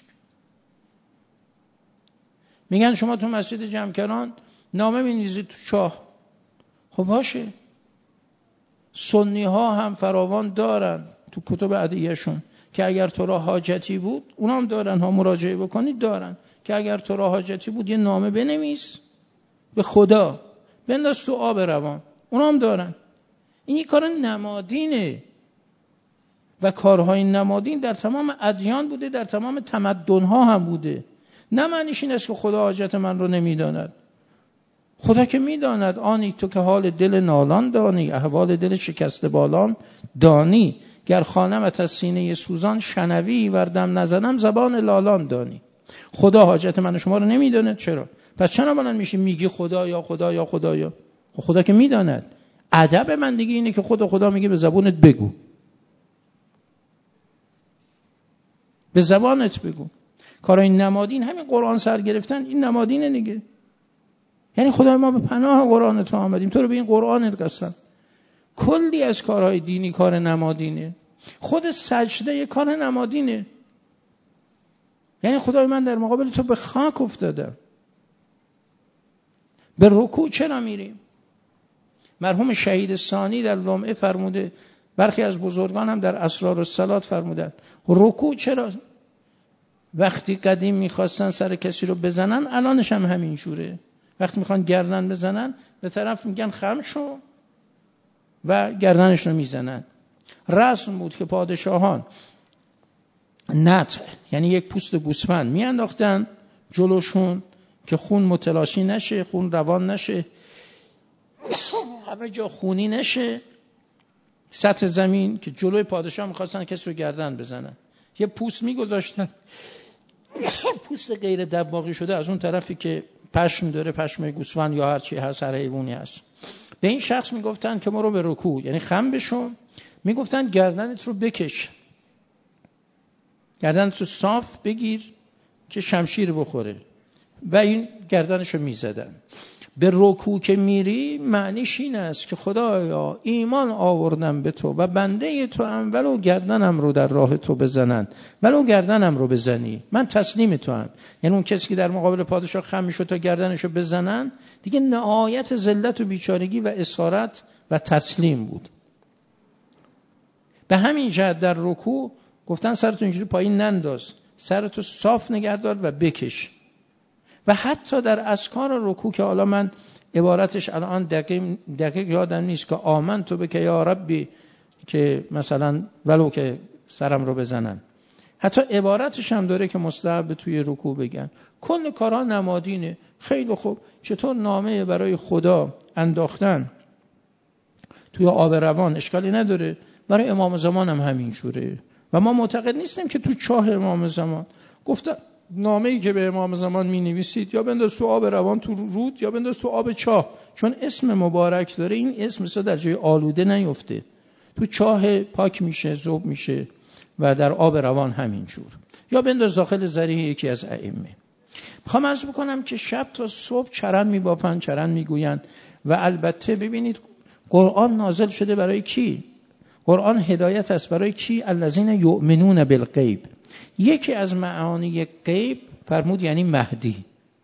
میگن شما تو مسجد جمکران نامه می‌نویسید تو چاه. خب باشه، سنی ها هم فراوان دارن تو کتب ادعیه‌شون که اگر تو را حاجتی بود، اونا هم دارن ها، مراجعه بکنید دارن که اگر تو را حاجتی بود یه نامه بنویس به خدا بنداز تو آب روان، اونا هم دارن. این یک کار نمادینه و کارهای نمادین در تمام ادیان بوده، در تمام تمدن‌ها هم بوده. نه معنیش این است که خدا حاجت من رو نمیداند. خدا که میداند. آنی تو که حال دل نالان دانی، احوال دل شکسته بالان دانی، گر خوانمت از سینه سوزان شنوی، وردم نزنم زبان لالان دانی. خدا حاجت من و شما رو نمیداند. چرا؟ پس چرا بلند میشی میگی خدا یا خدا یا خدا یا خدا که میداند. ادب من دیگه اینه که خدا خدا میگه به زبونت بگو، به زبانت بگو. کارهای نمادین همین قرآن سر گرفتن، این نمادینه دیگه. یعنی خدای ما به پناه قرآن تو آمدیم، تو رو به این قرآنت قسم. کلی از کارهای دینی کار نمادینه. خود سجده یک کار نمادینه. یعنی خدای من در مقابل تو به خاک افتادم. به رکوع چرا میریم؟ مرحوم شهید ثانی در لمعه فرموده، برخی از بزرگان هم در اسرار الصلاه فرمودن، رکوع چرا؟ وقتی قدیم میخواستن سر کسی رو بزنن، الانش هم همین جوره. وقتی میخوان گردن بزنن به طرف میگن خم شو و گردنش رو میزنن. رسم بود که پادشاهان نطع، یعنی یک پوست گوسفند میانداختن جلوشون که خون متلاشی نشه، خون روان نشه، همه جا خونی نشه، سطح زمین که جلوی پادشاه میخواستن کسی رو گردن بزنن، یه پوست میگذاشتن، پوست غیر دباغی شده از اون طرفی که پشم داره، پشم گوسفند یا هر چی هست، هر حیوانی هست. به این شخص میگفتن که ما رو به رکوع، یعنی خم بشو، میگفتن گردنت رو بکش، گردنت رو صاف بگیر که شمشیر بخوره، و این گردنش رو میزدن. به رکوع که میری معنیش این است که خدایا ایمان آوردم به تو و بنده تو هم، ولو گردنم رو در راه تو بزنن، ولو گردنم رو بزنی من تسلیم تو هم. یعنی اون کسی که در مقابل پادشاه خم میشد تا گردنش رو بزنن، دیگه نهایت ذلت و بیچارگی و اسارت و تسلیم بود. به همین جهت در رکوع گفتن سرتو اینجوری پایین ننداز، سرتو صاف نگه دار و بکش. و حتی در اذکار رکوع که حالا من عبارتش الان دقیق, دقیق یادم نیست که آمن تو بک یا ربی، که مثلا ولو که سرم رو بزنن، حتی عبارتش هم داره که مستحب توی رکوع بگن. کل کارها نمادینه. خیلی خوب، چطور نامه برای خدا انداختن توی آب روان اشکالی نداره، برای امام زمان هم همین جوره. و ما معتقد نیستیم که تو چاه امام زمان گفتن نامه‌ای که به امام زمان می‌نویسید یا بنداز تو آب روان تو رود یا بنداز تو آب چاه، چون اسم مبارک داره، این اسم مثلا در جای آلوده نیفته، تو چاه پاک میشه، ذوب میشه و در آب روان همینجور، یا بنداز داخل ذریح یکی از ائمه. میخوام عرض بکنم که شب تا صبح چرند میبافن، چرند میگوین. و البته ببینید قرآن نازل شده برای کی؟ قرآن هدایت است برای کی؟ الذین یؤمنون بالغیب. یکی از معانی غیب فرمود یعنی مهدی.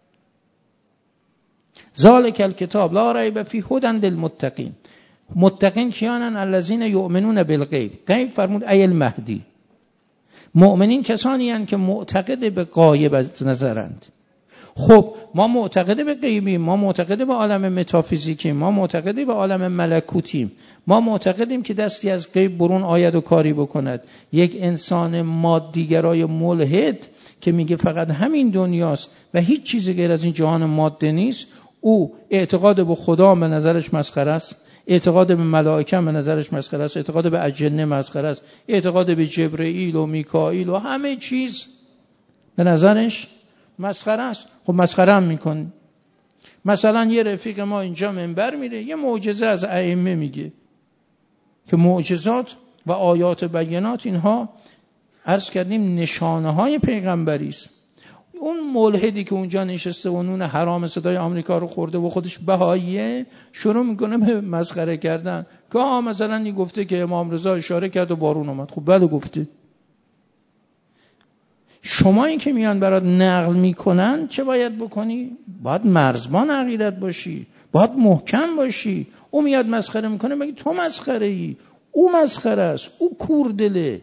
ذالک الکتاب لا ریب فیه هدی للمتقین. متقین کیانن؟ الذین یؤمنون بالغیب. غیب فرمود ای المهدی. مؤمنین کسانی هستند که معتقد به غایب از نظرند. خب ما معتقد به غیبیم، ما معتقد به عالم متافیزیکیم، ما معتقد به عالم ملکوتیم، ما معتقدیم که دستی از غیب برون آید و کاری بکند. یک انسان مادیگرای ملحد که میگه فقط همین دنیاست و هیچ چیزی غیر از این جهان ماده نیست، او اعتقاد به خدا به نظرش مسخره است، اعتقاد به ملائکه به نظرش مسخره است، اعتقاد به اجنه مسخره است، اعتقاد به جبرئیل و میکائیل و همه چیز به نظرش مسخره است. خب مسخره هم میکنه. مثلا یه رفیق ما اینجا منبر میره یه معجزه از ائمه میگه که معجزات و آیات بینات اینها عرض کردیم نشانه های پیغمبری است. اون ملحدی که اونجا نشسته و نون حرام صدای آمریکا رو خورده و خودش بهاییه شروع میکنه به مسخره کردن که ها مثلا این گفته که امام رضا اشاره کرد و بارون اومد. خب بله گفته. شما این که میان برات نقل میکنن چه باید بکنی؟ باید مرزبان عقیدت باشی، باید محکم باشی. او میاد مسخره میکنه بگی تو مسخره ای، او مسخره است، او کوردله،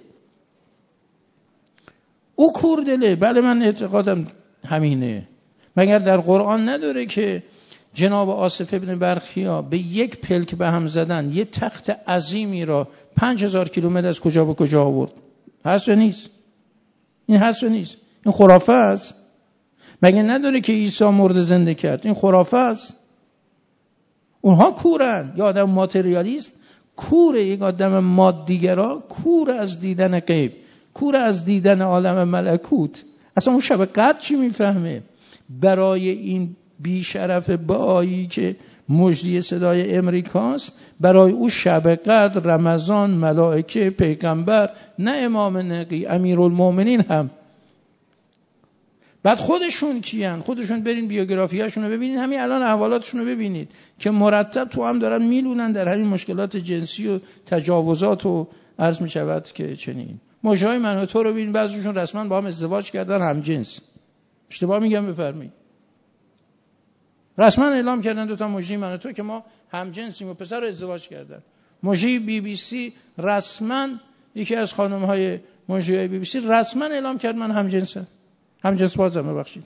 او کوردله. بله من اعتقادم همینه. مگر در قرآن نداره که جناب آصف ابن برخیا به یک پلک به هم زدن یه تخت عظیمی را پنج هزار کیلومتر از کجا به کجا آورد؟ هست یا نیست؟ این هست و نیست؟ این خرافه است. مگه نداره که عیسی مرده زنده کرد؟ این خرافه است. اونها کورن. یا آدم ماتریالیست کوره، یک آدم مادیگرا کور از دیدن غیب، کور از دیدن عالم ملکوت. اصلا اون شب قدر چی میفهمه؟ برای این بیشرف بایی که مجری صدای امریکاست، برای او شب قدر، رمضان، ملائکه، پیغمبر، نه امام نقی، امیرالمومنین هم. بعد خودشون کیان؟ خودشون برین بیوگرافیاشون رو ببینید، همین الان احوالاتشون رو ببینید که مرتب تو هم دارن میلونن در همین مشکلات جنسی و تجاوزات و عرض می شود که چنین. مجری من تو رو ببین بعضیشون رسما با هم ازدواج کردن، هم جنس. اشتباه میگم بفرمایید. رسما اعلام کردن دو تا مجری من و تو که ما هم جنسیم و پسر رو ازدواج کردن. مجری بی بی سی رسما، یکی از خانم‌های مجری بی بی سی رسما اعلام کرد من هم جنسم، هم جنس بازم. ببخشید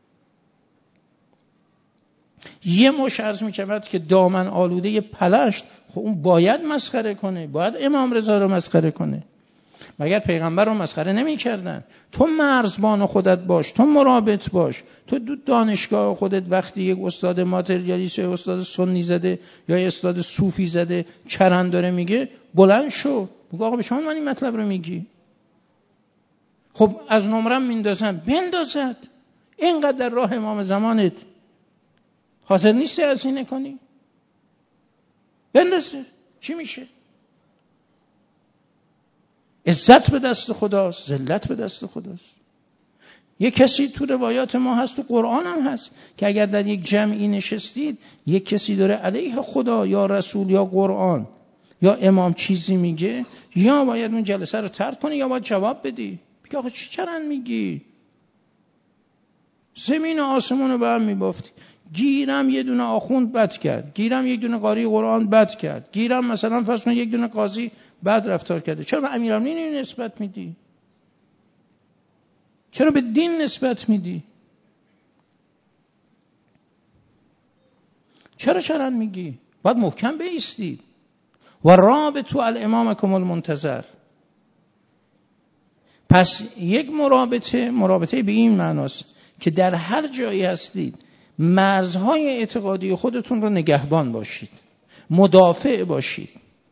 یه مش عرض می‌کرد که دامن آلوده پلشت، خب اون باید مسخره کنه، باید امام رضا رو مسخره کنه. مگر پیغمبر رو مسخره نمی کردن؟ تو مرزبان خودت باش، تو مرابط باش، تو دو دانشگاه خودت وقتی یک استاد ماتریالیست یا استاد سنی زده یا استاد صوفی زده چرند داره میگه بلند شو بگو آقا به شما من این مطلب رو میگی. خب از نمرم میندازن، بندازد. اینقدر در راه امام زمانت حاضر نیستی از این کنی؟ بندازه. چی میشه؟ عزت به دست خداست، ذلت به دست خداست. یک کسی تو روایات ما هست، تو قرآن هم هست که اگر در یک جمعی نشستید یک کسی داره علیه خدا یا رسول یا قرآن یا امام چیزی میگه، یا باید اون جلسه رو ترک کنی یا باید جواب بدی. بگی آقا چی چرا میگی؟ زمین و آسمون رو به هم میبافتی. گیرم یه دونه آخوند بد کرد، گیرم یک دونه قاری قرآن بد کرد، گیرم مثلا فرض کن یک دونه قاضی بد رفتار کرده، چرا به امیرالمومنین نسبت میدی؟ چرا به دین نسبت میدی؟ چرا چرا میگی؟ باید محکم بایستید. و رابطو الامامکم المنتظر. پس یک مرابطه مرابطه به این معناست که در هر جایی هستید مرزهای اعتقادی خودتون رو نگهبان باشید، مدافع باشید.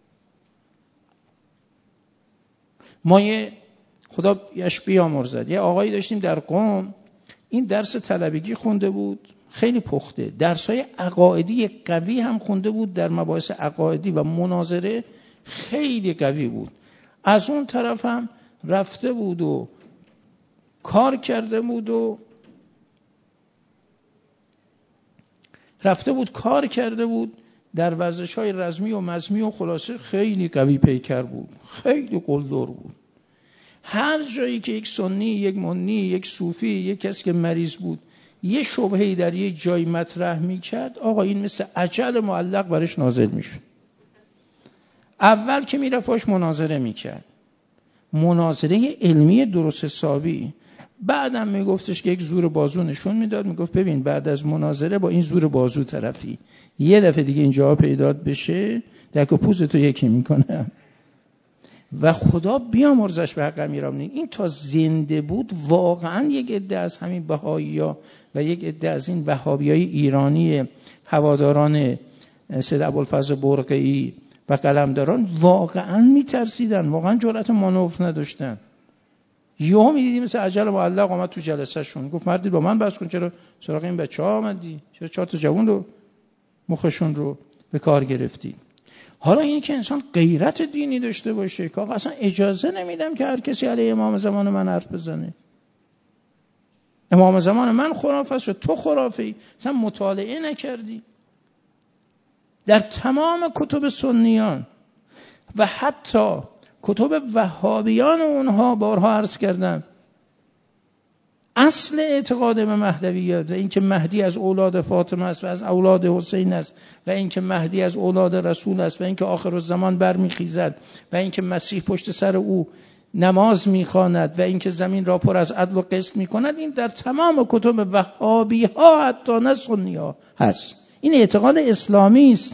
ما یه خدا یش بیامرزد یه آقایی داشتیم در قم، این درس طلبگی خونده بود، خیلی پخته، درسای عقائدی قوی هم خونده بود، در مباحث عقائدی و مناظره خیلی قوی بود. از اون طرف هم رفته بود و کار کرده بود و رفته بود کار کرده بود در ورزش‌های رزمی و مزمی و خلاصه خیلی قوی پیکر بود، خیلی قلدر بود. هر جایی که یک سنی، یک منی، یک صوفی، یک کسی که مریض بود یه شبهه‌ای در یک جای مطرح می‌کرد، آقا این مثل اجل معلق برش نازل می‌شد. اول که میرفت باش مناظره می‌کرد، مناظره علمی درست حسابی. بعدم میگفتش که یک زور بازو نشون میداد، میگفت ببین بعد از مناظره با این زور بازو طرفی، یه دفعه دیگه اینجا پیدا بشه دک و پوزتو یکی میکنه. و خدا بیامرزش به حق امیرالمومنین، این تا زنده بود واقعا یک عده از همین بهائی‌ها و یک عده از این وهابیای ایرانی هواداران سید ابوالفضل برقعی و قلمداران واقعا میترسیدن، واقعا جرأت مانور نداشتن. یهو میدیدیم مثل عجل معلق آمد تو جلسه شون، گفت مردی با من بحث کن، چرا سراغ این بچه‌ها آمدی؟ چرا چهار تا جوون رو مخشون رو به کار گرفتی؟ حالا این که انسان غیرت دینی داشته باشه که اصلا اجازه نمیدم که هر کسی علیه امام زمان من حرف بزنه. امام زمان من خرافه است، تو خرافه‌ای، اصلا مطالعه نکردی. در تمام کتب سنیان و حتی کتب وهابیان اونها بارها عرض کردم، اصل اعتقاد به مهدویت و اینکه مهدی از اولاد فاطمه است و از اولاد حسین است و اینکه مهدی از اولاد رسول است و اینکه آخر الزمان برمیخیزد و اینکه مسیح پشت سر او نماز میخواند و اینکه زمین را پر از عدل و قسط میکند، این در تمام کتب وهابی ها حتی نه سنی ها هست. این اعتقاد اسلامی است.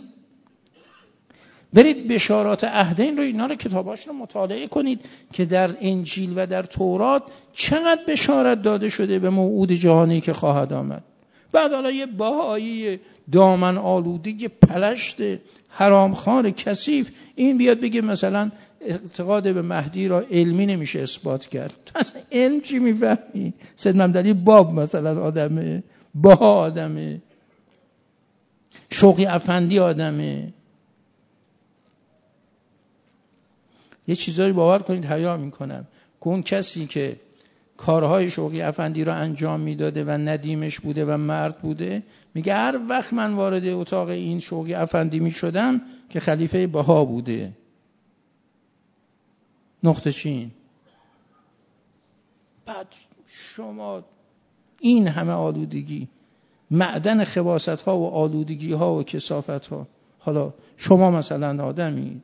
برید بشارات عهدین رو، اینا رو کتاباش رو مطالعه کنید که در انجیل و در تورات چقدر بشارت داده شده به موعود جهانی که خواهد آمد. بعد حالا یه بهایی دامن آلوده، یه پلشت حرامخوار کثیف این بیاد بگه مثلا اعتقاد به مهدی را علمی نمیشه اثبات کرد. اصلا علم چی میفهمی؟ سید محمد علی باب مثلا آدمه، بها آدمه، شوقی افندی آدمه. یه چیزایی باور کنید حیا میکنم که اون کسی که کارهای شوقی افندی را انجام میداده و ندیمش بوده و مرد بوده، میگه هر وقت من وارد اتاق این شوقی افندی میشدم که خلیفه بها بوده. نقطه چین. بعد شما این همه آلودگی، معدن خباثت ها و آلودگی ها و کثافت ها، حالا شما مثلا آدمی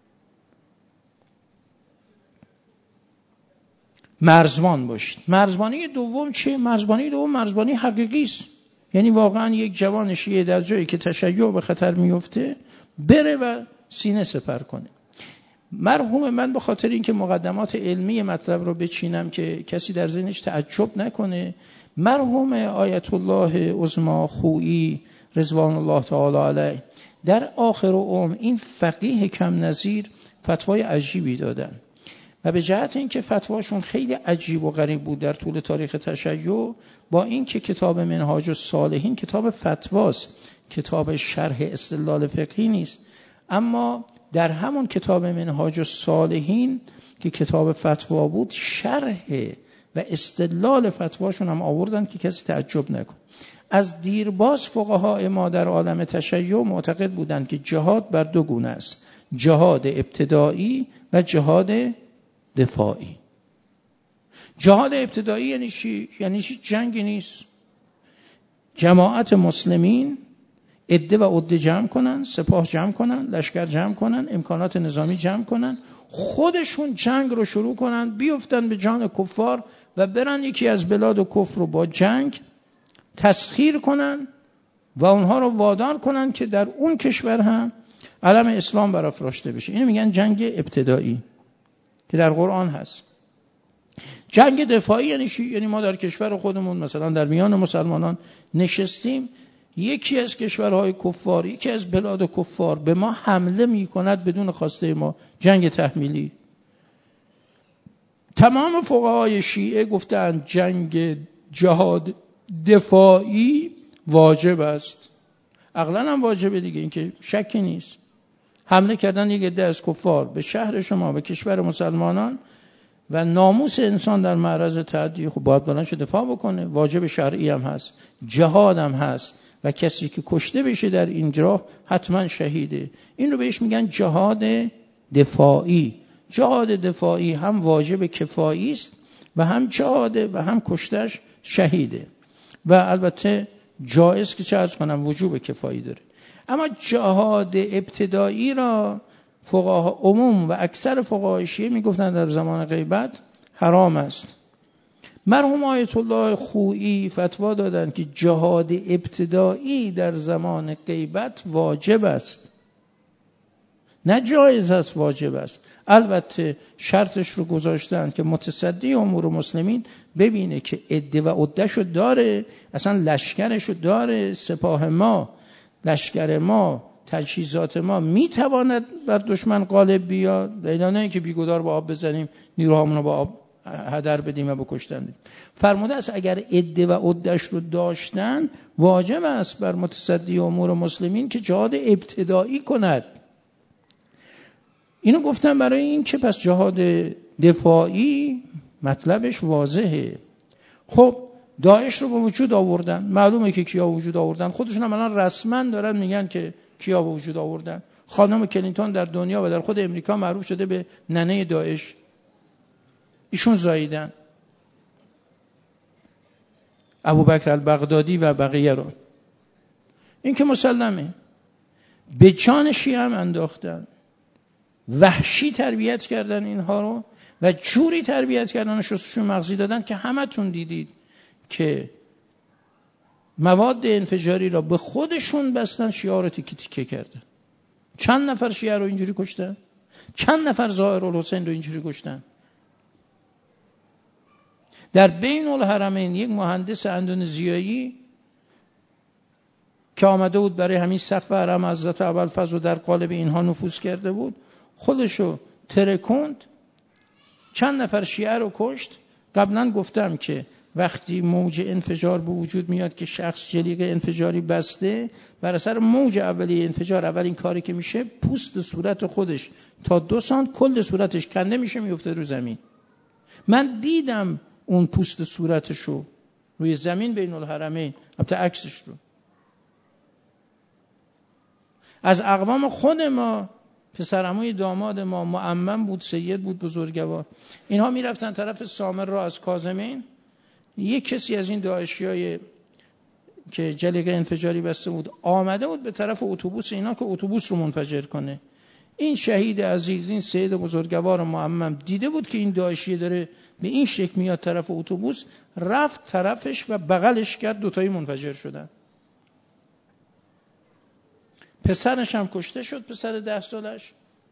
مرزبان باشید. مرزبانی دوم چیه؟ مرزبانی دوم مرزبانی حقیقی است. یعنی واقعا یک جوان شیعه در جایی که تشیع به خطر میفته بره و سینه سپر کنه. مرحوم من به خاطر اینکه مقدمات علمی مطلب رو بچینم که کسی در ذهنش تعجب نکنه، مرحوم آیت الله عظما خویی رضوان الله تعالی علیه در آخر عمر این فقیه کم نظیر فتوای عجیبی دادن و به جهت اینکه فتواشون خیلی عجیب و غریب بود در طول تاریخ تشیع، با اینکه کتاب منهاج الصالحین کتاب فتواست، کتاب شرح استدلال فقهی نیست، اما در همون کتاب منهاج الصالحین که کتاب فتوا بود شرح و استدلال فتواشون هم آوردن که کسی تعجب نکن. از دیرباز فقهای ما در عالم تشیع معتقد بودند که جهاد بر دو گونه است، جهاد ابتدایی و جهاد دفاعی. جهاد ابتدایی یعنی چی؟ یعنی چی؟ جنگی نیست. جماعت مسلمین عده و عده جمع کنن، سپاه جمع کنن، لشکر جمع کنن، امکانات نظامی جمع کنن، خودشون جنگ رو شروع کنن، بیفتن به جان کفار و برن یکی از بلاد و کفر رو با جنگ تسخیر کنن و اونها رو وادار کنن که در اون کشور هم علم اسلام برافراشته بشه. اینو میگن جنگ ابتدایی که در قرآن هست. جنگ دفاعی یعنی چی؟ یعنی ما در کشور خودمون مثلا در میان مسلمانان نشستیم، یکی از کشورهای کفار، یکی از بلاد کفار به ما حمله میکند بدون خواسته ما، جنگ تحمیلی. تمام فقهای شیعه گفتند جنگ جهاد دفاعی واجب است. عقلاً هم واجبه دیگه، این که شکی نیست. حمله کردن یک عده از کفار به شهر شما، به کشور مسلمانان و ناموس انسان در معرض تعدی، خب باید بلند شه دفاع بکنه، واجب شرعی هم هست، جهاد هم هست و کسی که کشته بشه در این راه حتما شهیده. این رو بهش میگن جهاد دفاعی. جهاد دفاعی هم واجب کفایی است و هم جهاده و هم کشتش شهیده و البته جایز که چه عرض کنم وجوب کفایی داره. اما جهاد ابتدایی را فقها عموم و اکثر فقهای شیعه میگفتن در زمان غیبت حرام است. مرحوم آیت الله خویی فتوا دادند که جهاد ابتدایی در زمان غیبت واجب است، نه جایز است، واجب است. البته شرطش رو گذاشتن که متصدی امور مسلمین ببینه که عده و عده‌شو داره، اصلا لشکرشو داره، سپاه ما، لشکر ما، تجهیزات ما میتواند بر دشمن غالب بیاد، اینا نه که بیگدار با آب بزنیم نیروهامون رو با آب هدر بدیم و بکشتن بدیم. فرموده است اگر عده و عده‌اش رو داشتن واجب است بر متصدی امور مسلمین که جهاد ابتدایی کند. اینو گفتم برای این که پس جهاد دفاعی مطلبش واضحه. خب داعش رو به وجود آوردن، معلومه که کیا وجود آوردن، خودشون هم الان رسما دارن میگن که کیا به وجود آوردن. خانم کلینتون در دنیا و در خود امریکا معروف شده به ننه داعش، ایشون زاییدن ابوبکر البغدادی و بقیه رو. این که مسلمه. به جان شیعه هم انداختن، وحشی تربیت کردن اینها رو و جوری تربیت کردن و شستشوی مغزی دادن که همتون دیدید که مواد انفجاری را به خودشون بستن، شیعه رو تیکه تیکه کردن. چند نفر شیعه رو اینجوری کشتن؟ چند نفر ظاهرالحسین رو اینجوری کشتن؟ در بین الحرمین یک مهندس اندونزیایی که آمده بود برای همین سقف حرم حضرت ابوالفضل در قالب اینها نفوذ کرده بود، خودشو ترکوند، چند نفر شیعه رو کشت. قبلا گفتم که وقتی موج انفجار به وجود میاد که شخص جلیقه انفجاری بسته، بر اثر موج اولیه انفجار اولین کاری که میشه پوست صورت خودش تا دو سانت کل صورتش کنده میشه، میفته رو زمین. من دیدم اون پوست صورتشو روی زمین بین الحرمین، البته عکسش رو. از اقوام خود ما پسرعموی داماد ما معمم بود، سید بود، بزرگوار، اینها میرفتن طرف سامر را از کاظمین. یک کسی از این داعشیای که جلیقه انفجاری بسته بود آمده بود به طرف اتوبوس اینا که اتوبوس رو منفجر کنه. این شهید عزیز، این سید بزرگوار معمم دیده بود که این داعشی داره به این شکل میاد طرف اتوبوس، رفت طرفش و بغلش کرد، دوتایی منفجر شدن. پسرش هم کشته شد، پسر ده سالش.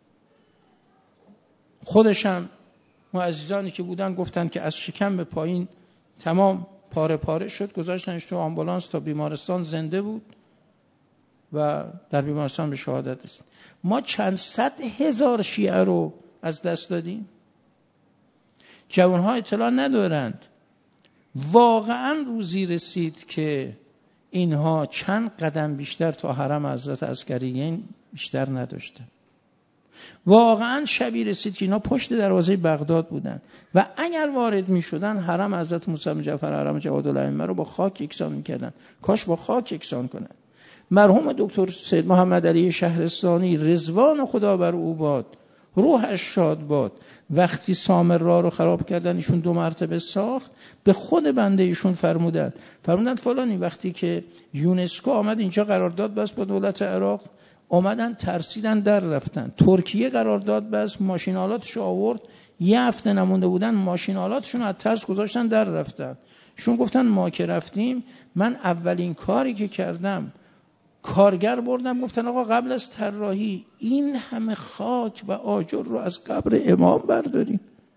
خودش هم معززانی که بودن گفتن که از شکم به پایین تمام پاره پاره شد، گذاشتنش تو آمبولانس تا بیمارستان، زنده بود و در بیمارستان به شهادت رسید. ما چند صد هزار شیعه رو از دست دادیم. جوانها اطلاع ندارند. واقعا روزی رسید که اینها چند قدم بیشتر تا حرم حضرت عسکریین بیشتر نداشتن. واقعا شبی رسید که اینا پشت دروازه بغداد بودن و اگر وارد می شدن حرم حضرت موسی بن جعفر حرم جواد الائمه رو با خاک یکسان میکردن. کاش با خاک یکسان کنن. مرحوم دکتر سید محمد علی شهرستانی رضوان خدا بر او باد، روحش شاد باد، وقتی سامرا رو خراب کردن ایشون دو مرتبه ساخت، به خود بنده ایشون فرمودن فرمودن فلانی وقتی که یونسکو آمد اینجا قرارداد بست با دولت عراق، آمدن ترسیدن در رفتن. ترکیه قرارداد بست، ماشین آلاتشو آورد، یه هفته نمونده بودن ماشین آلاتشون از ترس گذاشتن در رفتن. شون گفتن ما که رفتیم، من اولین کاری که کردم کارگر بردم، گفتن آقا قبل از طراحی این همه خاک و آجر رو از قبر امام برداریم.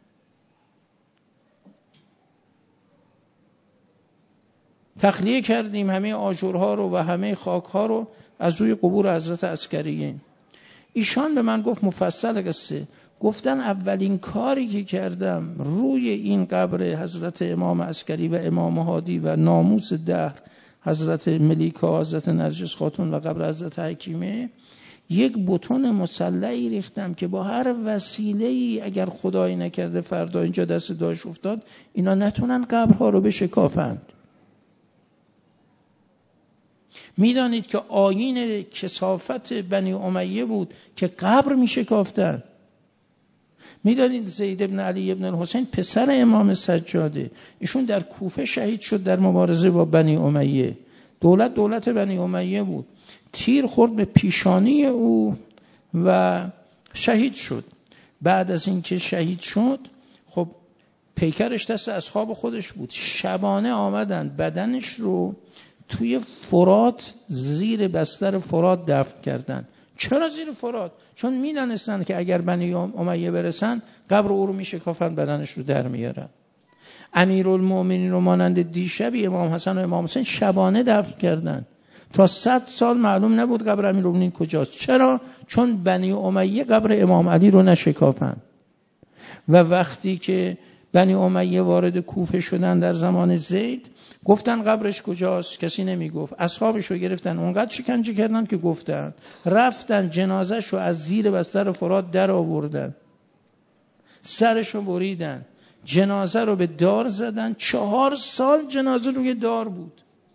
تخلیه کردیم همه آجرها رو و همه خاکها رو از روی قبور حضرت عسکریین. ایشان به من گفت مفصل قصه، گفتن اولین کاری که کردم روی این قبر حضرت امام عسکری و امام هادی و ناموس دهر حضرت ملیکا، حضرت نرجس خاتون و قبر حضرت حکیمه، یک بتون مسلحی ریختم که با هر وسیله‌ای اگر خدایی نکرده فردا اینجا دست داعش افتاد اینا نتونن قبرها رو بشکافند. میدانید که آیین کثافت بنی امیه بود که قبر میشکافتن. میدانید زید بن علی بن الحسین پسر امام سجاده، ایشون در کوفه شهید شد در مبارزه با بنی امیه. دولت دولت بنی امیه بود. تیر خورد به پیشانی او و شهید شد. بعد از اینکه شهید شد، خب پیکرش دست اصحاب خودش بود. شبانه آمدن بدنش رو توی فرات، زیر بستر فرات دفن کردن. چرا زیر فرات؟ چون میدانستن که اگر بنی امیه برسن قبر او رو میشکافن، بدنش رو در میارن. امیرالمومنین رو مانند دیشبی امام حسن و امام حسین شبانه دفن کردن. تا صد سال معلوم نبود قبر امیرالمومنین کجاست. چرا؟ چون بنی امیه قبر امام علی رو نشکافن. و وقتی که بنی امیه وارد کوفه شدن در زمان زید، گفتن قبرش کجاست؟ کسی نمی گفت. اصحابش رو گرفتن، اونقدر شکنجه کردن که گفتن. رفتن جنازش رو از زیر بستر فرات در آوردن، سرش رو بریدن، جنازه رو به دار زدن. چهار سال جنازه روی دار بود،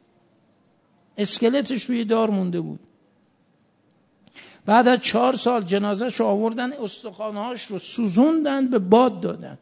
اسکلتش روی دار مونده بود. بعد از چهار سال جنازهش رو آوردن، استخوانهاش رو سوزوندن، به باد دادن.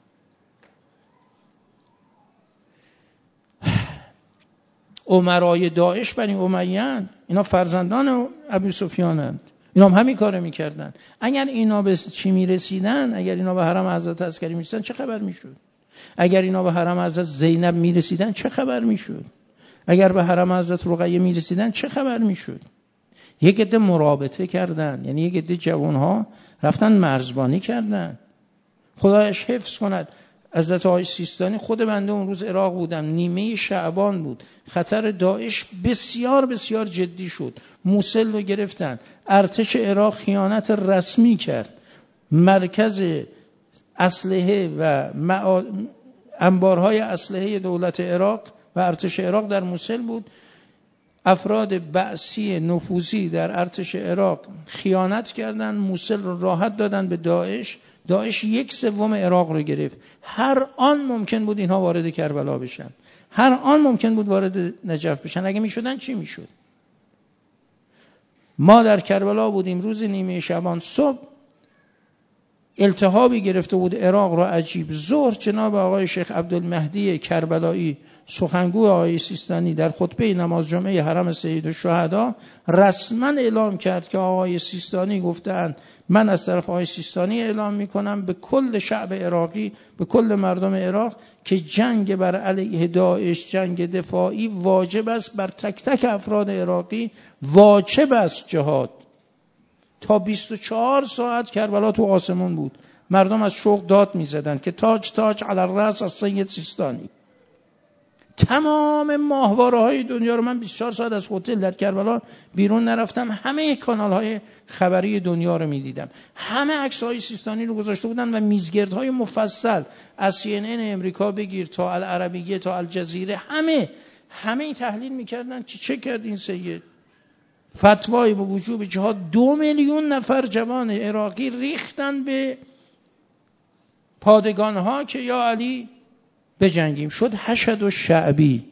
امرای داعش بنی امیه، اینا فرزندان ابو سفیانند، اینا هم همین کارو میکردن. اگر اینا به چی میرسیدن، اگر اینا به حرم حضرت عسکری میرسیدن چه خبر میشد؟ اگر اینا به حرم حضرت زینب میرسیدن چه خبر میشد؟ اگر به حرم حضرت رقیه میرسیدن چه خبر میشد؟ یک عده مرابطه کردن، یعنی یک عده جوانها رفتن مرزبانی کردن. خدایش حفظ کند. حضرت آقای سیستانی، خود بنده اون روز عراق بودم، نیمه شعبان بود، خطر داعش بسیار بسیار جدی شد. موصل رو گرفتن، ارتش عراق خیانت رسمی کرد. مرکز اسلحه و انبارهای اسلحه دولت عراق و ارتش عراق در موصل بود. افراد بعثی نفوذی در ارتش عراق خیانت کردند، موصل رو راحت دادن به داعش. داعش یک سوم عراق رو گرفت. هر آن ممکن بود اینها وارد کربلا بشن، هر آن ممکن بود وارد نجف بشن. اگه میشدن چی میشد؟ ما در کربلا بودیم روز نیمه شعبان صبح، التهابی گرفته بود عراق را عجیب. ظهر جناب آقای شیخ عبدالمهدی کربلایی، سخنگوی آقای سیستانی، در خطبه نماز جمعه حرم سید الشهدا رسما اعلام کرد که آقای سیستانی گفتند من از طرف آقای سیستانی اعلام میکنم به کل شعب عراقی، به کل مردم عراق، که جنگ بر علیه داعش، جنگ دفاعی واجب است بر تک تک افراد عراقی، واجب است جهاد. تا بیست و چهار ساعت کربلا تو آسمون بود، مردم از شوق داد میزدن که تاج تاج علی الراس از سید سیستانی. تمام ماهواره های دنیا رو، من بیست و چهار ساعت از هتل در کربلا بیرون نرفتم، همه کانال های خبری دنیا رو میدیدم. همه عکس های سیستانی رو گذاشته بودن و میزگردهای مفصل از سی ان ان امریکا بگیر تا العربیه تا الجزیره، همه همه تحلیل میکردن که چه کرد این سید. فتوای به وجوب جهاد. دو میلیون نفر جوان عراقی ریختن به پادگانها که یا علی بجنگیم. شد حشد و شعبی.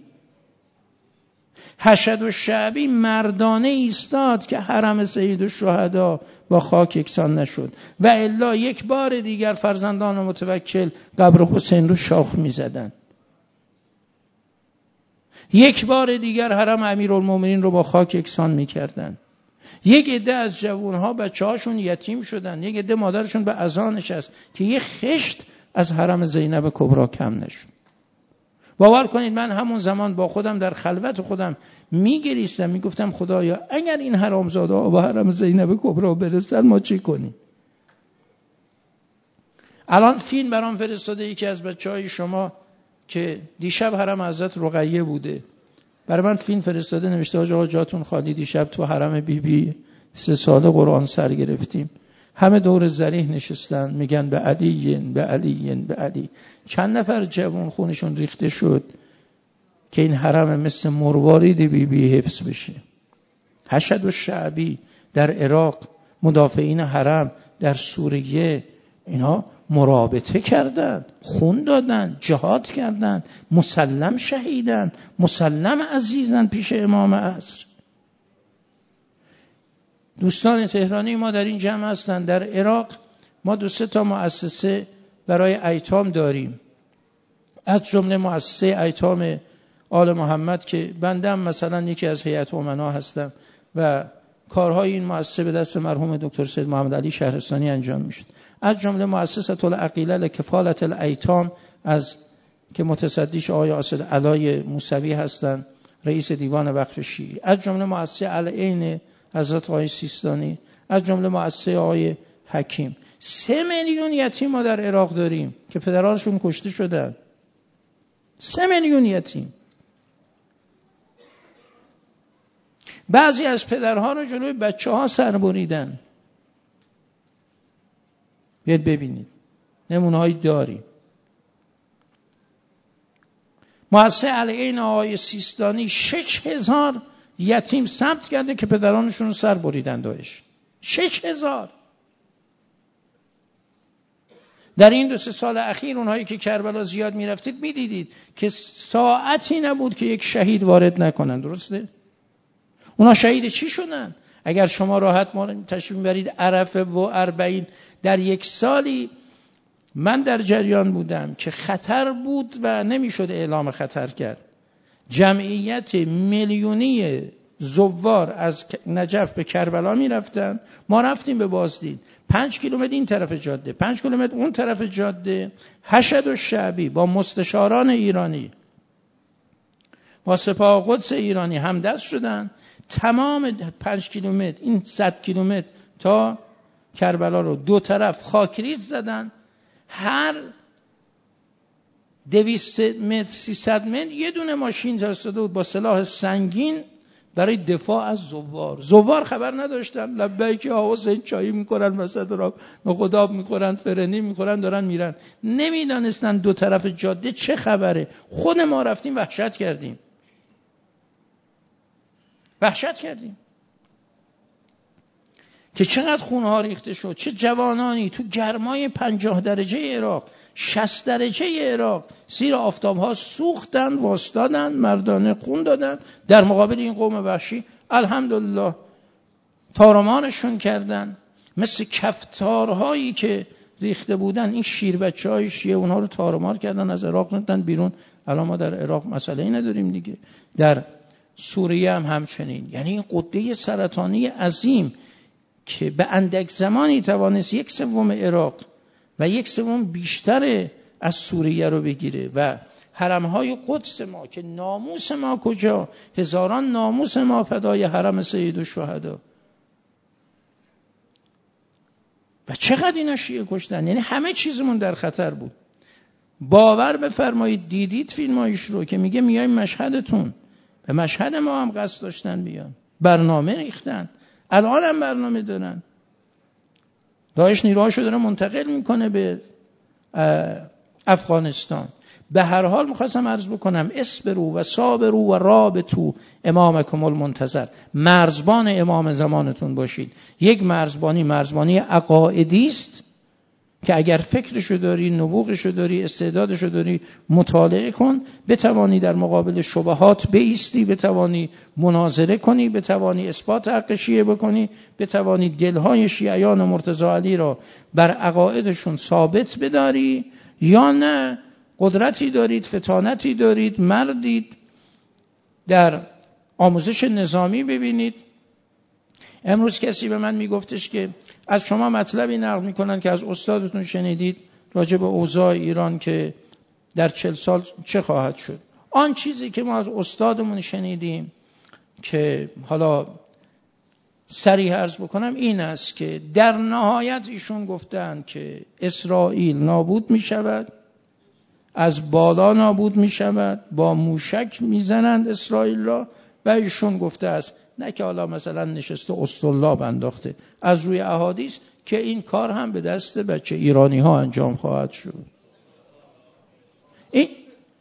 حشد و شعبی مردانه ایستاد که حرم سید الشهدا با خاک یکسان نشد، و الا یک بار دیگر فرزندان متوکل قبر حسین رو شاخ می زدن. یک بار دیگر حرم امیرالمومنین رو با خاک یکسان می‌کردند. یک عده از جوان‌ها بچه‌هاشون یتیم شدن، یک عده مادرشون به عزا نشست که یک خشت از حرم زینب کبرا کم نشد. باور کنید من همون زمان با خودم در خلوت خودم می‌گریستم، میگفتم خدایا اگر این حرامزاده‌ها با حرم زینب کبرا برسن ما چی کنیم؟ الان فیلم برام فرستاده یکی از بچه‌های شما که دیشب حرم حضرت رقیه بوده، برای من فیلم فرستاده، نوشته آقا جاتون خالی، دیشب تو حرم بی بی سه ساله قرآن سر گرفتیم، همه دور ذریح نشستن میگن به علی به علی به علی. چند نفر جوان خونشون ریخته شد که این حرم مثل مروارید بی بی حفظ بشه. حشد و شعبی در عراق، مدافعین حرم در سوریه، اینا مرابطه کردند، خون دادند، جهاد کردند، مسلم شهیدند، مسلم عزیزند پیش امام عصر. دوستان تهرانی ما در این جمع هستن. در عراق ما دو سه تا مؤسسه برای ایتام داریم، از جمله مؤسسه ایتام آل محمد که بنده هم مثلا یکی از هیئت امنا هستم و کارهای این مؤسسه به دست مرحوم دکتر سید محمد علی شهرستانی انجام میشد. از جمله مؤسسه العقیله لکفالة الایتام از که متصدیش آقای اسد علای موسوی هستند، رئیس دیوان وقف شیعی. از جمله مؤسسه العین حضرت آقای سیستانی، از جمله مؤسسه آقای حکیم. سه میلیون یتیم ما در عراق داریم که پدرانشون کشته شدن. سه میلیون یتیم. بعضی از پدرها رو جلوی بچه ها سر بریدن. بیاید ببینید نمونه هایی داریم. مؤسسه العین آقای سیستانی شش هزار یتیم ثبت کرده که پدرانشون رو سر بریدن داعش. شش هزار. در این دو سه سال اخیر اونهایی که کربلا زیاد میرفتید میدیدید که ساعتی نبود که یک شهید وارد نکنن. درسته؟ اونا شهید چی شدن؟ اگر شما راحت ما تشریف برید عرفه و اربعین، در یک سالی من در جریان بودم که خطر بود و نمیشد اعلام خطر کرد. جمعیت میلیونی زوار از نجف به کربلا میرفتن، ما رفتیم به بازدید. پنج کیلومتر این طرف جاده، پنج کیلومتر اون طرف جاده، حشد و شعبی با مستشاران ایرانی با سپاه قدس ایرانی همدست شدن. تمام پنج کیلومتر این صد کیلومتر تا کربلا رو دو طرف خاکریز زدن. هر دویست متر سیصد متر یه دونه ماشین فرستاده بود با سلاح سنگین برای دفاع از زوار. زوار خبر نداشتن، لبیک یا حسین چایی میکنن، وسط را نخوداب میخورن، فرنی میخورن، دارن میرن. نمیدانستن دو طرف جاده چه خبره. خود ما رفتیم وحشت کردیم. وحشت کردیم که چقدر خونها ریخته شد. چه جوانانی تو گرمای پنجاه درجه عراق، شصت درجه عراق زیر آفتابها سوختن، واسطادن، مردانه خون دادن در مقابل این قوم وحشی. الحمدلله تارمانشون کردن. مثل کفتارهایی که ریخته بودن این شیر بچه های شیعه اونها رو تارمار کردن، از عراق ندن بیرون. الان ما در عراق مسئله ای نداریم دیگه. در سوریه هم همچنین. یعنی این قده سرطانی عظیم که به اندک زمانی توانست یک سوم عراق و یک سوم بیشتر از سوریه رو بگیره و حرمهای قدس ما که ناموس ما کجا، هزاران ناموس ما فدای حرم سید الشهدا. و چقدر اینا شیعه کشتن. یعنی همه چیزمون در خطر بود. باور بفرمایید دیدید فیلمایش رو که میگه میایم مشهدتون. به مشهد ما هم قصد داشتن بیان، برنامه ریختن، الان هم برنامه دارن. داعش نیروهاشو داره منتقل میکنه به افغانستان. به هر حال میخواستم عرض بکنم اصبروا و صابروا و رابطوا امامکم المنتظر. مرزبان امام زمانتون باشید. یک مرزبانی مرزبانی عقائدی است که اگر فکرشو داری، نبوغشو داری، استعدادشو داری، مطالعه کن، بتوانی در مقابل شبهات بایستی، بتوانی مناظره کنی، بتوانی اثبات حق شیعه بکنی، بتوانی دلهای شیعیان مرتضی علی را بر عقایدشون ثابت بداری. یا نه قدرتی دارید، فتانتی دارید، مردید. در آموزش نظامی ببینید امروز کسی به من میگفتش که از شما مطلبی نقل میکنن که از استادتون شنیدید راجع به اوضاع ایران که در چل سال چه خواهد شد. آن چیزی که ما از استادمون شنیدیم که حالا صریح عرض بکنم این است که در نهایت ایشون گفتن که اسرائیل نابود میشود، از بالا نابود میشود، با موشک میزنند اسرائیل را. و ایشون گفته است نه که حالا مثلا نشسته اسطلاب انداخته، از روی احادیث که این کار هم به دست بچه ایرانی ها انجام خواهد شد. این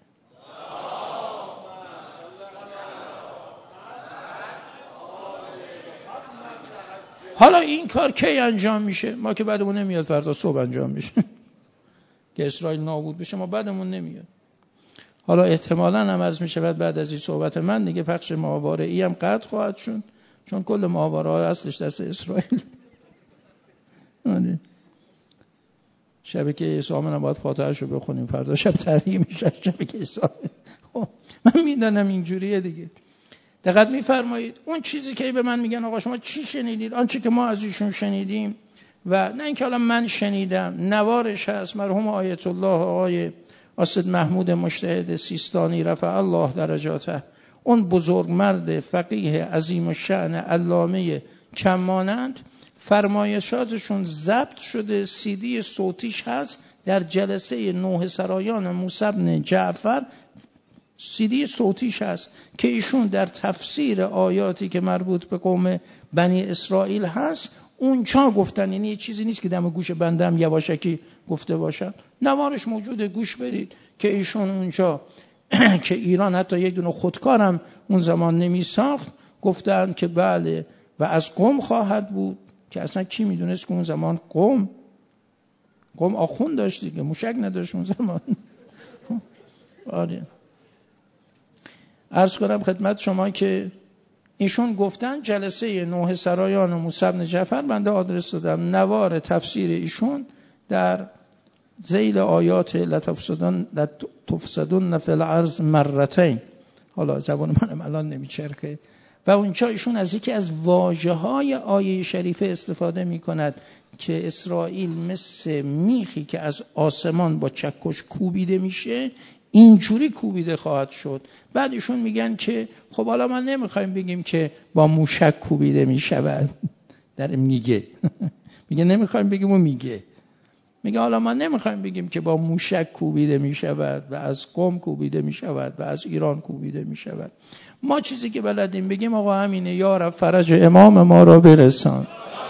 حالا این کار کی انجام میشه؟ ما که بعدمون نمیاد فردا صبح انجام میشه که اسرائیل نابود بشه، ما بعدمون نمیاد. حالا احتمالاً هم از میشه بعد از این صحبت من دیگه پخش ماهواره ای هم قطع خواهد شد، چون کل ماهواره اصلش دست اسرائیل. شب که سامن باید فاتحه‌شو بخونیم، فردا شب تحریم میشه. شب که سامن خب من میدونم اینجوریه دیگه. دقت میفرمایید اون چیزی که به من میگن آقا شما چی شنیدید، آنچه که ما از ایشون شنیدیم و نه اینکه حالا من شنیدم، نوارش هست. مرحوم آیت الله آقای اسد محمود مجتهد سیستانی رفع الله درجاته، اون بزرگ مرد فقیه عظیم الشأن علامه کمانند، فرمایشاتشون ضبط شده، سی دی صوتیش هست در جلسه نوح سرایان موسی بن جعفر، سی دی صوتیش هست که ایشون در تفسیر آیاتی که مربوط به قوم بنی اسرائیل هست اونجا گفتن. یعنی یه چیزی نیست که دم گوش بندم یواشکی گفته باشن، نوارش موجوده، گوش برید که ایشون اونجا که ایران حتی یک دونه خودکارم اون زمان نمی ساخت گفتن که بله و از قوم خواهد بود، که اصلا کی میدونست که اون زمان قوم قوم آخوند داشت دیگه، موشک نداشت اون زمان. آره عرض کنم خدمت شما که ایشون گفتن جلسه نوح سرایان و موسی بن جعفر، بنده آدرس دادم، نوار تفسیر ایشون در ذیل آیات لتفسدن لتفسدن فی الارض مرتین، حالا زبان منم الان نمیچرخه، و اونجا ایشون از یکی از واژه‌های آیه شریفه استفاده می‌کند که اسرائیل مثل میخی که از آسمان با چکش کوبیده میشه اینجوری کوبیده خواهد شد. بعد ایشون میگن که خب حالا ما نمیخوایم بگیم که با موشک کوبیده میشود، در میگه میگه نمیخوایم بگیم و میگه میگه حالا ما نمیخوایم بگیم که با موشک کوبیده میشود و از قم کوبیده میشود و از ایران کوبیده میشود. ما چیزی که بلدیم بگیم آقا همینه، یا رب فرج امام ما را برسان.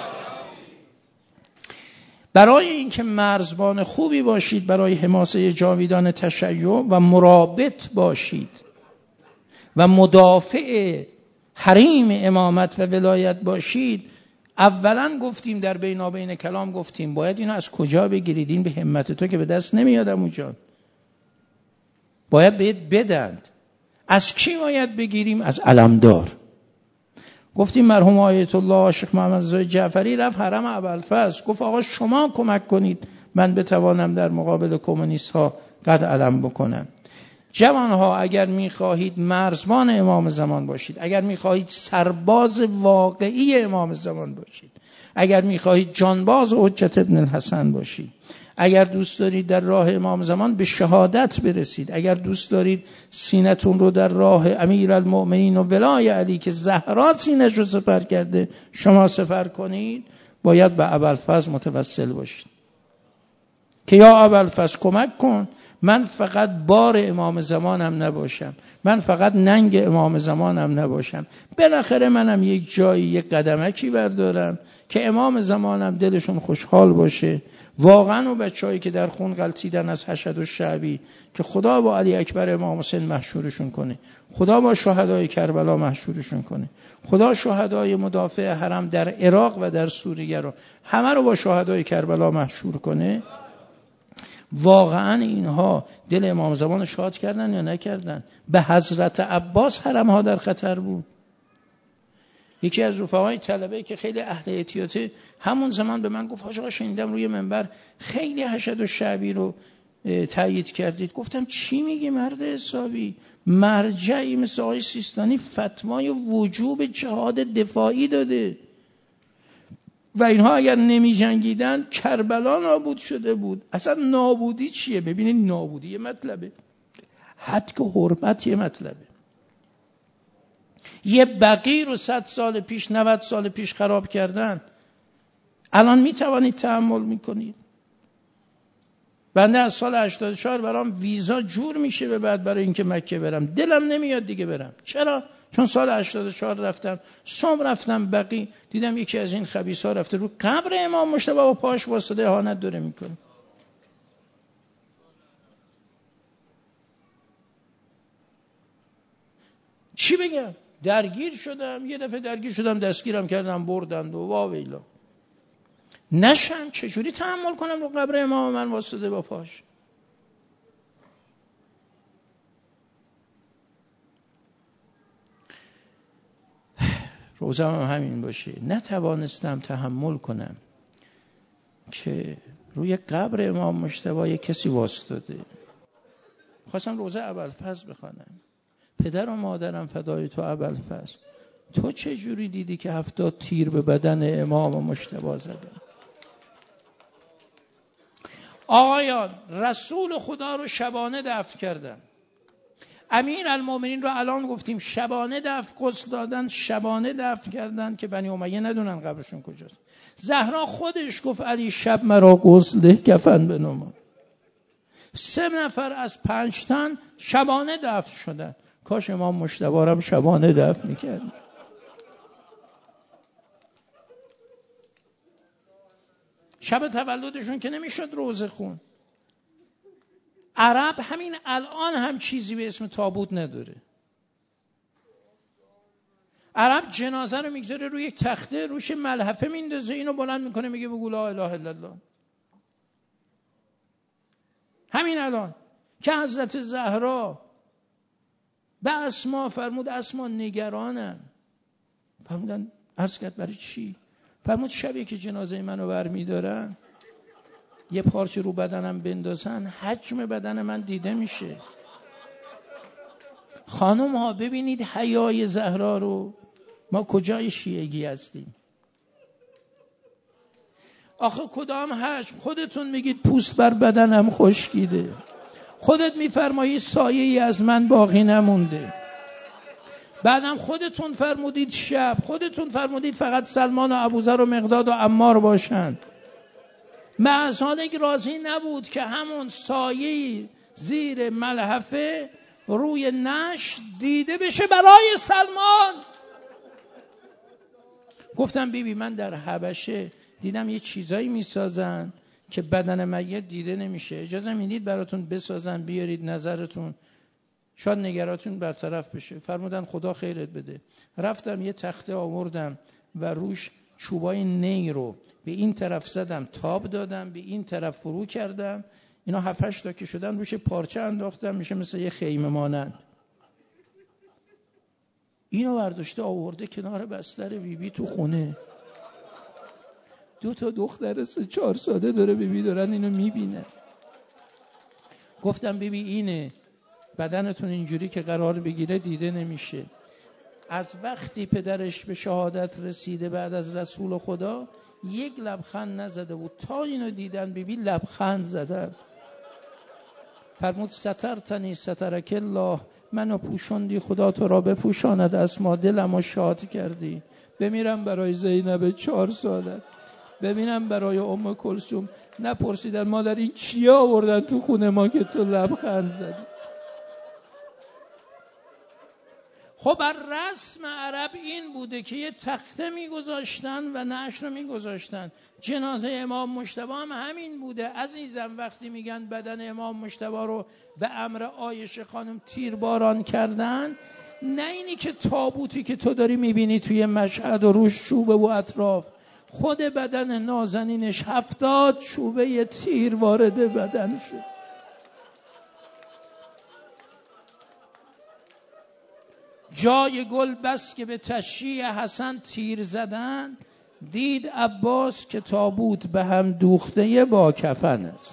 برای اینکه مرزبان خوبی باشید برای حماسه جاویدان تشیع و مرابط باشید و مدافع حریم امامت و ولایت باشید، اولا گفتیم در بینابین کلام گفتیم باید اینو از کجا بگیرید؟ این به همت تو که به دست نمیاد عمو جان، باید بهت بدند. از کی باید بگیریم؟ از علمدار. گفتیم مرحوم آیت الله شیخ محمد رضا جعفری رفت حرم ابوالفضل گفت آقا شما کمک کنید من بتوانم در مقابل کمونیست ها قد علم بکنم. جوان ها اگر میخواهید مرزبان امام زمان باشید، اگر میخواهید سرباز واقعی امام زمان باشید، اگر میخواهید جانباز حجت ابن الحسن باشید، اگر دوست دارید در راه امام زمان به شهادت برسید، اگر دوست دارید سینتون رو در راه امیرالمؤمنین و ولای علی که زهرا سینش رو سپر کرده شما سپر کنید، باید به ابوالفضل متوسل باشید که یا ابوالفضل کمک کن، من فقط بار امام زمانم نباشم، من فقط ننگ امام زمانم نباشم، بالاخره منم یک جایی یک قدمکی بردارم که امام زمانم دلشون خوشحال باشه. واقعا و بچه‌هایی که در خون غلطیدن از حشد و شعبی که خدا با علی اکبر امام حسین محشورشون کنه، خدا با شهدای کربلا محشورشون کنه، خدا شهدای مدافع حرم در عراق و در سوریه رو همه رو با شهدای کربلا محشور کنه. واقعا اینها دل امام زمان شاد کردن یا نکردن؟ به حضرت عباس حرم ها در خطر بود. یکی از رفقای طلبه که خیلی اهل احتیاطه همون زمان به من گفت حاج آقا شنیدم روی منبر خیلی حشد و شعبی رو تایید کردید. گفتم چی میگی مرد حسابی؟ مرجعی مثل آقای سیستانی فتوای وجوب جهاد دفاعی داده و اینها اگر نمی جنگیدن کربلا نابود شده بود. اصلا نابودی چیه؟ ببینید نابودی یه مطلبه، حد که حرمت یه مطلبه. یه بقی رو صد سال پیش نود سال پیش خراب کردن، الان می توانید تحمل میکنید؟ بنده از سال هشتاد و چهار برام ویزا جور میشه به بعد برای اینکه مکه برم، دلم نمیاد دیگه برم. چرا؟ چون سال هشتاد و چهار رفتم سوم رفتم بقی، دیدم یکی از این خبیثا رفته رو قبر امام مجتبی و پاش واسطه اهانت داره میکنه. چی بگم؟ درگیر شدم، یه دفعه درگیر شدم دستگیرم کردم بردند و واویلا. نشم چجوری تحمل کنم رو قبر امام من واسطه با پاش؟ روزم هم همین باشه. نتوانستم تحمل کنم که روی قبر امام مجتبی کسی واسطاده. خواستم روزه ابوالفضل بخوانم. پدر و مادرم فدای تو ابوالفضل، تو چه جوری دیدی که هفتاد تیر به بدن امام مجتبی زدن؟ آقایان، رسول خدا رو شبانه دفن کردن. امیر المومنین رو الان گفتیم شبانه دفن، غسل دادن، شبانه دفن کردن که بنی امیه ندونن قبرشون کجاست. زهرا خودش گفت علی شب مرا غسل ده کفن بنما. سه نفر از پنج تن شبانه دفن شدن. کاش امام مجتبی رو شبانه دفن میکرد. شب تولدشون که نمیشد روزه خون. عرب همین الان هم چیزی به اسم تابوت نداره. عرب جنازه رو میگذاره روی یک تخته، روش ملحفه میندازه، اینو بلند میکنه میگه بگو لا اله الا الله. همین الان که حضرت زهرا به اسما فرمود اسما نگرانم. فرمودن عرض کرد برای چی؟ فرمود شبیه که جنازه منو برمیدارن یه پارچه رو بدنم بندازن حجم بدن من دیده میشه. خانم ها ببینید حیای زهرا رو. ما کجای شیعگی هستیم؟ آخه کدام حجم؟ خودتون میگید پوست بر بدنم خشکیده، خودت میفرمایی سایه ای از من باقی نمونده، بعدم خودتون فرمودید شب، خودتون فرمودید فقط سلمان و ابوذر و مقداد و عمار باشند. معزالک راضی نبود که همون سایه زیر ملحفه روی نش دیده بشه برای سلمان. گفتم بیبی من در حبشه دیدم یه چیزایی میسازن که بدن میت دیده نمیشه، اجازه میدید براتون بسازن بیارید نظرتون شاید نگراتون برطرف بشه. فرمودن خدا خیرت بده. رفتم یه تخته آوردم و روش چوبای نی رو به این طرف زدم، تاب دادم، به این طرف فرو کردم، اینا هفت هشت تا که شدن روش پارچه انداختم، میشه مثل یه خیمه مانند. اینو برداشته آورده کنار بستر بیبی بی تو خونه. دو تا دختر سه چهار ساله داره بیبی بی دارن اینو میبینن. گفتم بیبی بی اینه بدنتون اینجوری که قرار بگیره دیده نمیشه. از وقتی پدرش به شهادت رسیده بعد از رسول خدا یک لبخند نزده بود، تا اینو دیدن بیبی بی لبخند زدن. فرمود سترتنی سترک الله، منو پوشوندی خدا تو را بپوشاند، اسما دلمو شاد کردی. بمیرم برای زینب چهار ساله، ببینم برای ام کلثوم. نپرسیدن مادر این چی آوردن تو خونه ما که تو لبخند زدی. خب بر رسم عرب این بوده که یه تخته میگذاشتن و نعش رو میگذاشتن. جنازه امام مجتبی هم همین بوده. عزیزم وقتی میگن بدن امام مجتبی رو به امر عایشه خانم تیرباران کردن، نه اینی که تابوتی که تو داری میبینی توی مشهد و روش چوبه و اطراف، خود بدن نازنینش هفتاد چوبه تیر وارد بدن شد. جای گل بس که به تشییع حسن تیر زدن، دید عباس که تابوت به هم دوخته با کفن است.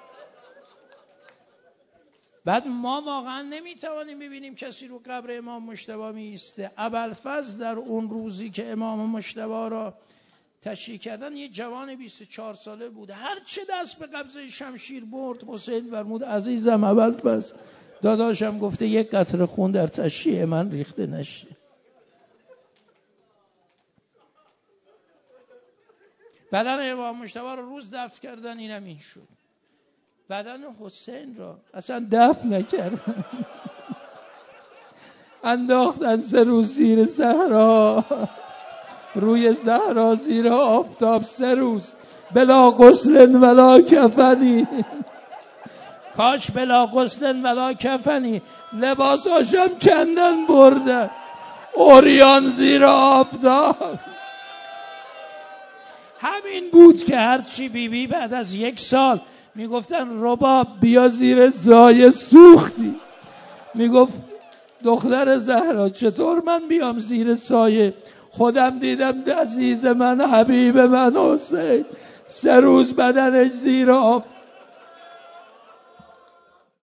بعد ما واقعا نمیتوانیم ببینیم کسی رو قبر امام مجتبی میسته. ابوالفضل در اون روزی که امام مجتبی را تشییع کردن یه جوان بیست و چهار ساله بود. هر چه دست به قبضه شمشیر برد حسین فرمود عزیزم ابوالفضل داداشم گفته یک قطره خون در تشییع من ریخته نشه. بدن امام مجتبی رو روز دفن کردن، اینم این شد. بدن حسین را اصلا دفن نکردن، انداختن سه روز زیر صحرا، روی صحرا زیر آفتاب سه روز، بلا غسل ولا کفنی. کاش بلا غسل ولا کفنی، لباساشم کندن بردن اوریان زیر آفتاب. همین بود که هرچی بی بی بعد از یک سال میگفتن رباب بیا زیر سایه سوختی، میگفت دختر زهرا چطور من بیام زیر سایه؟ خودم دیدم عزیز من، حبیب من حسین سه روز بدنش زیر آفتاب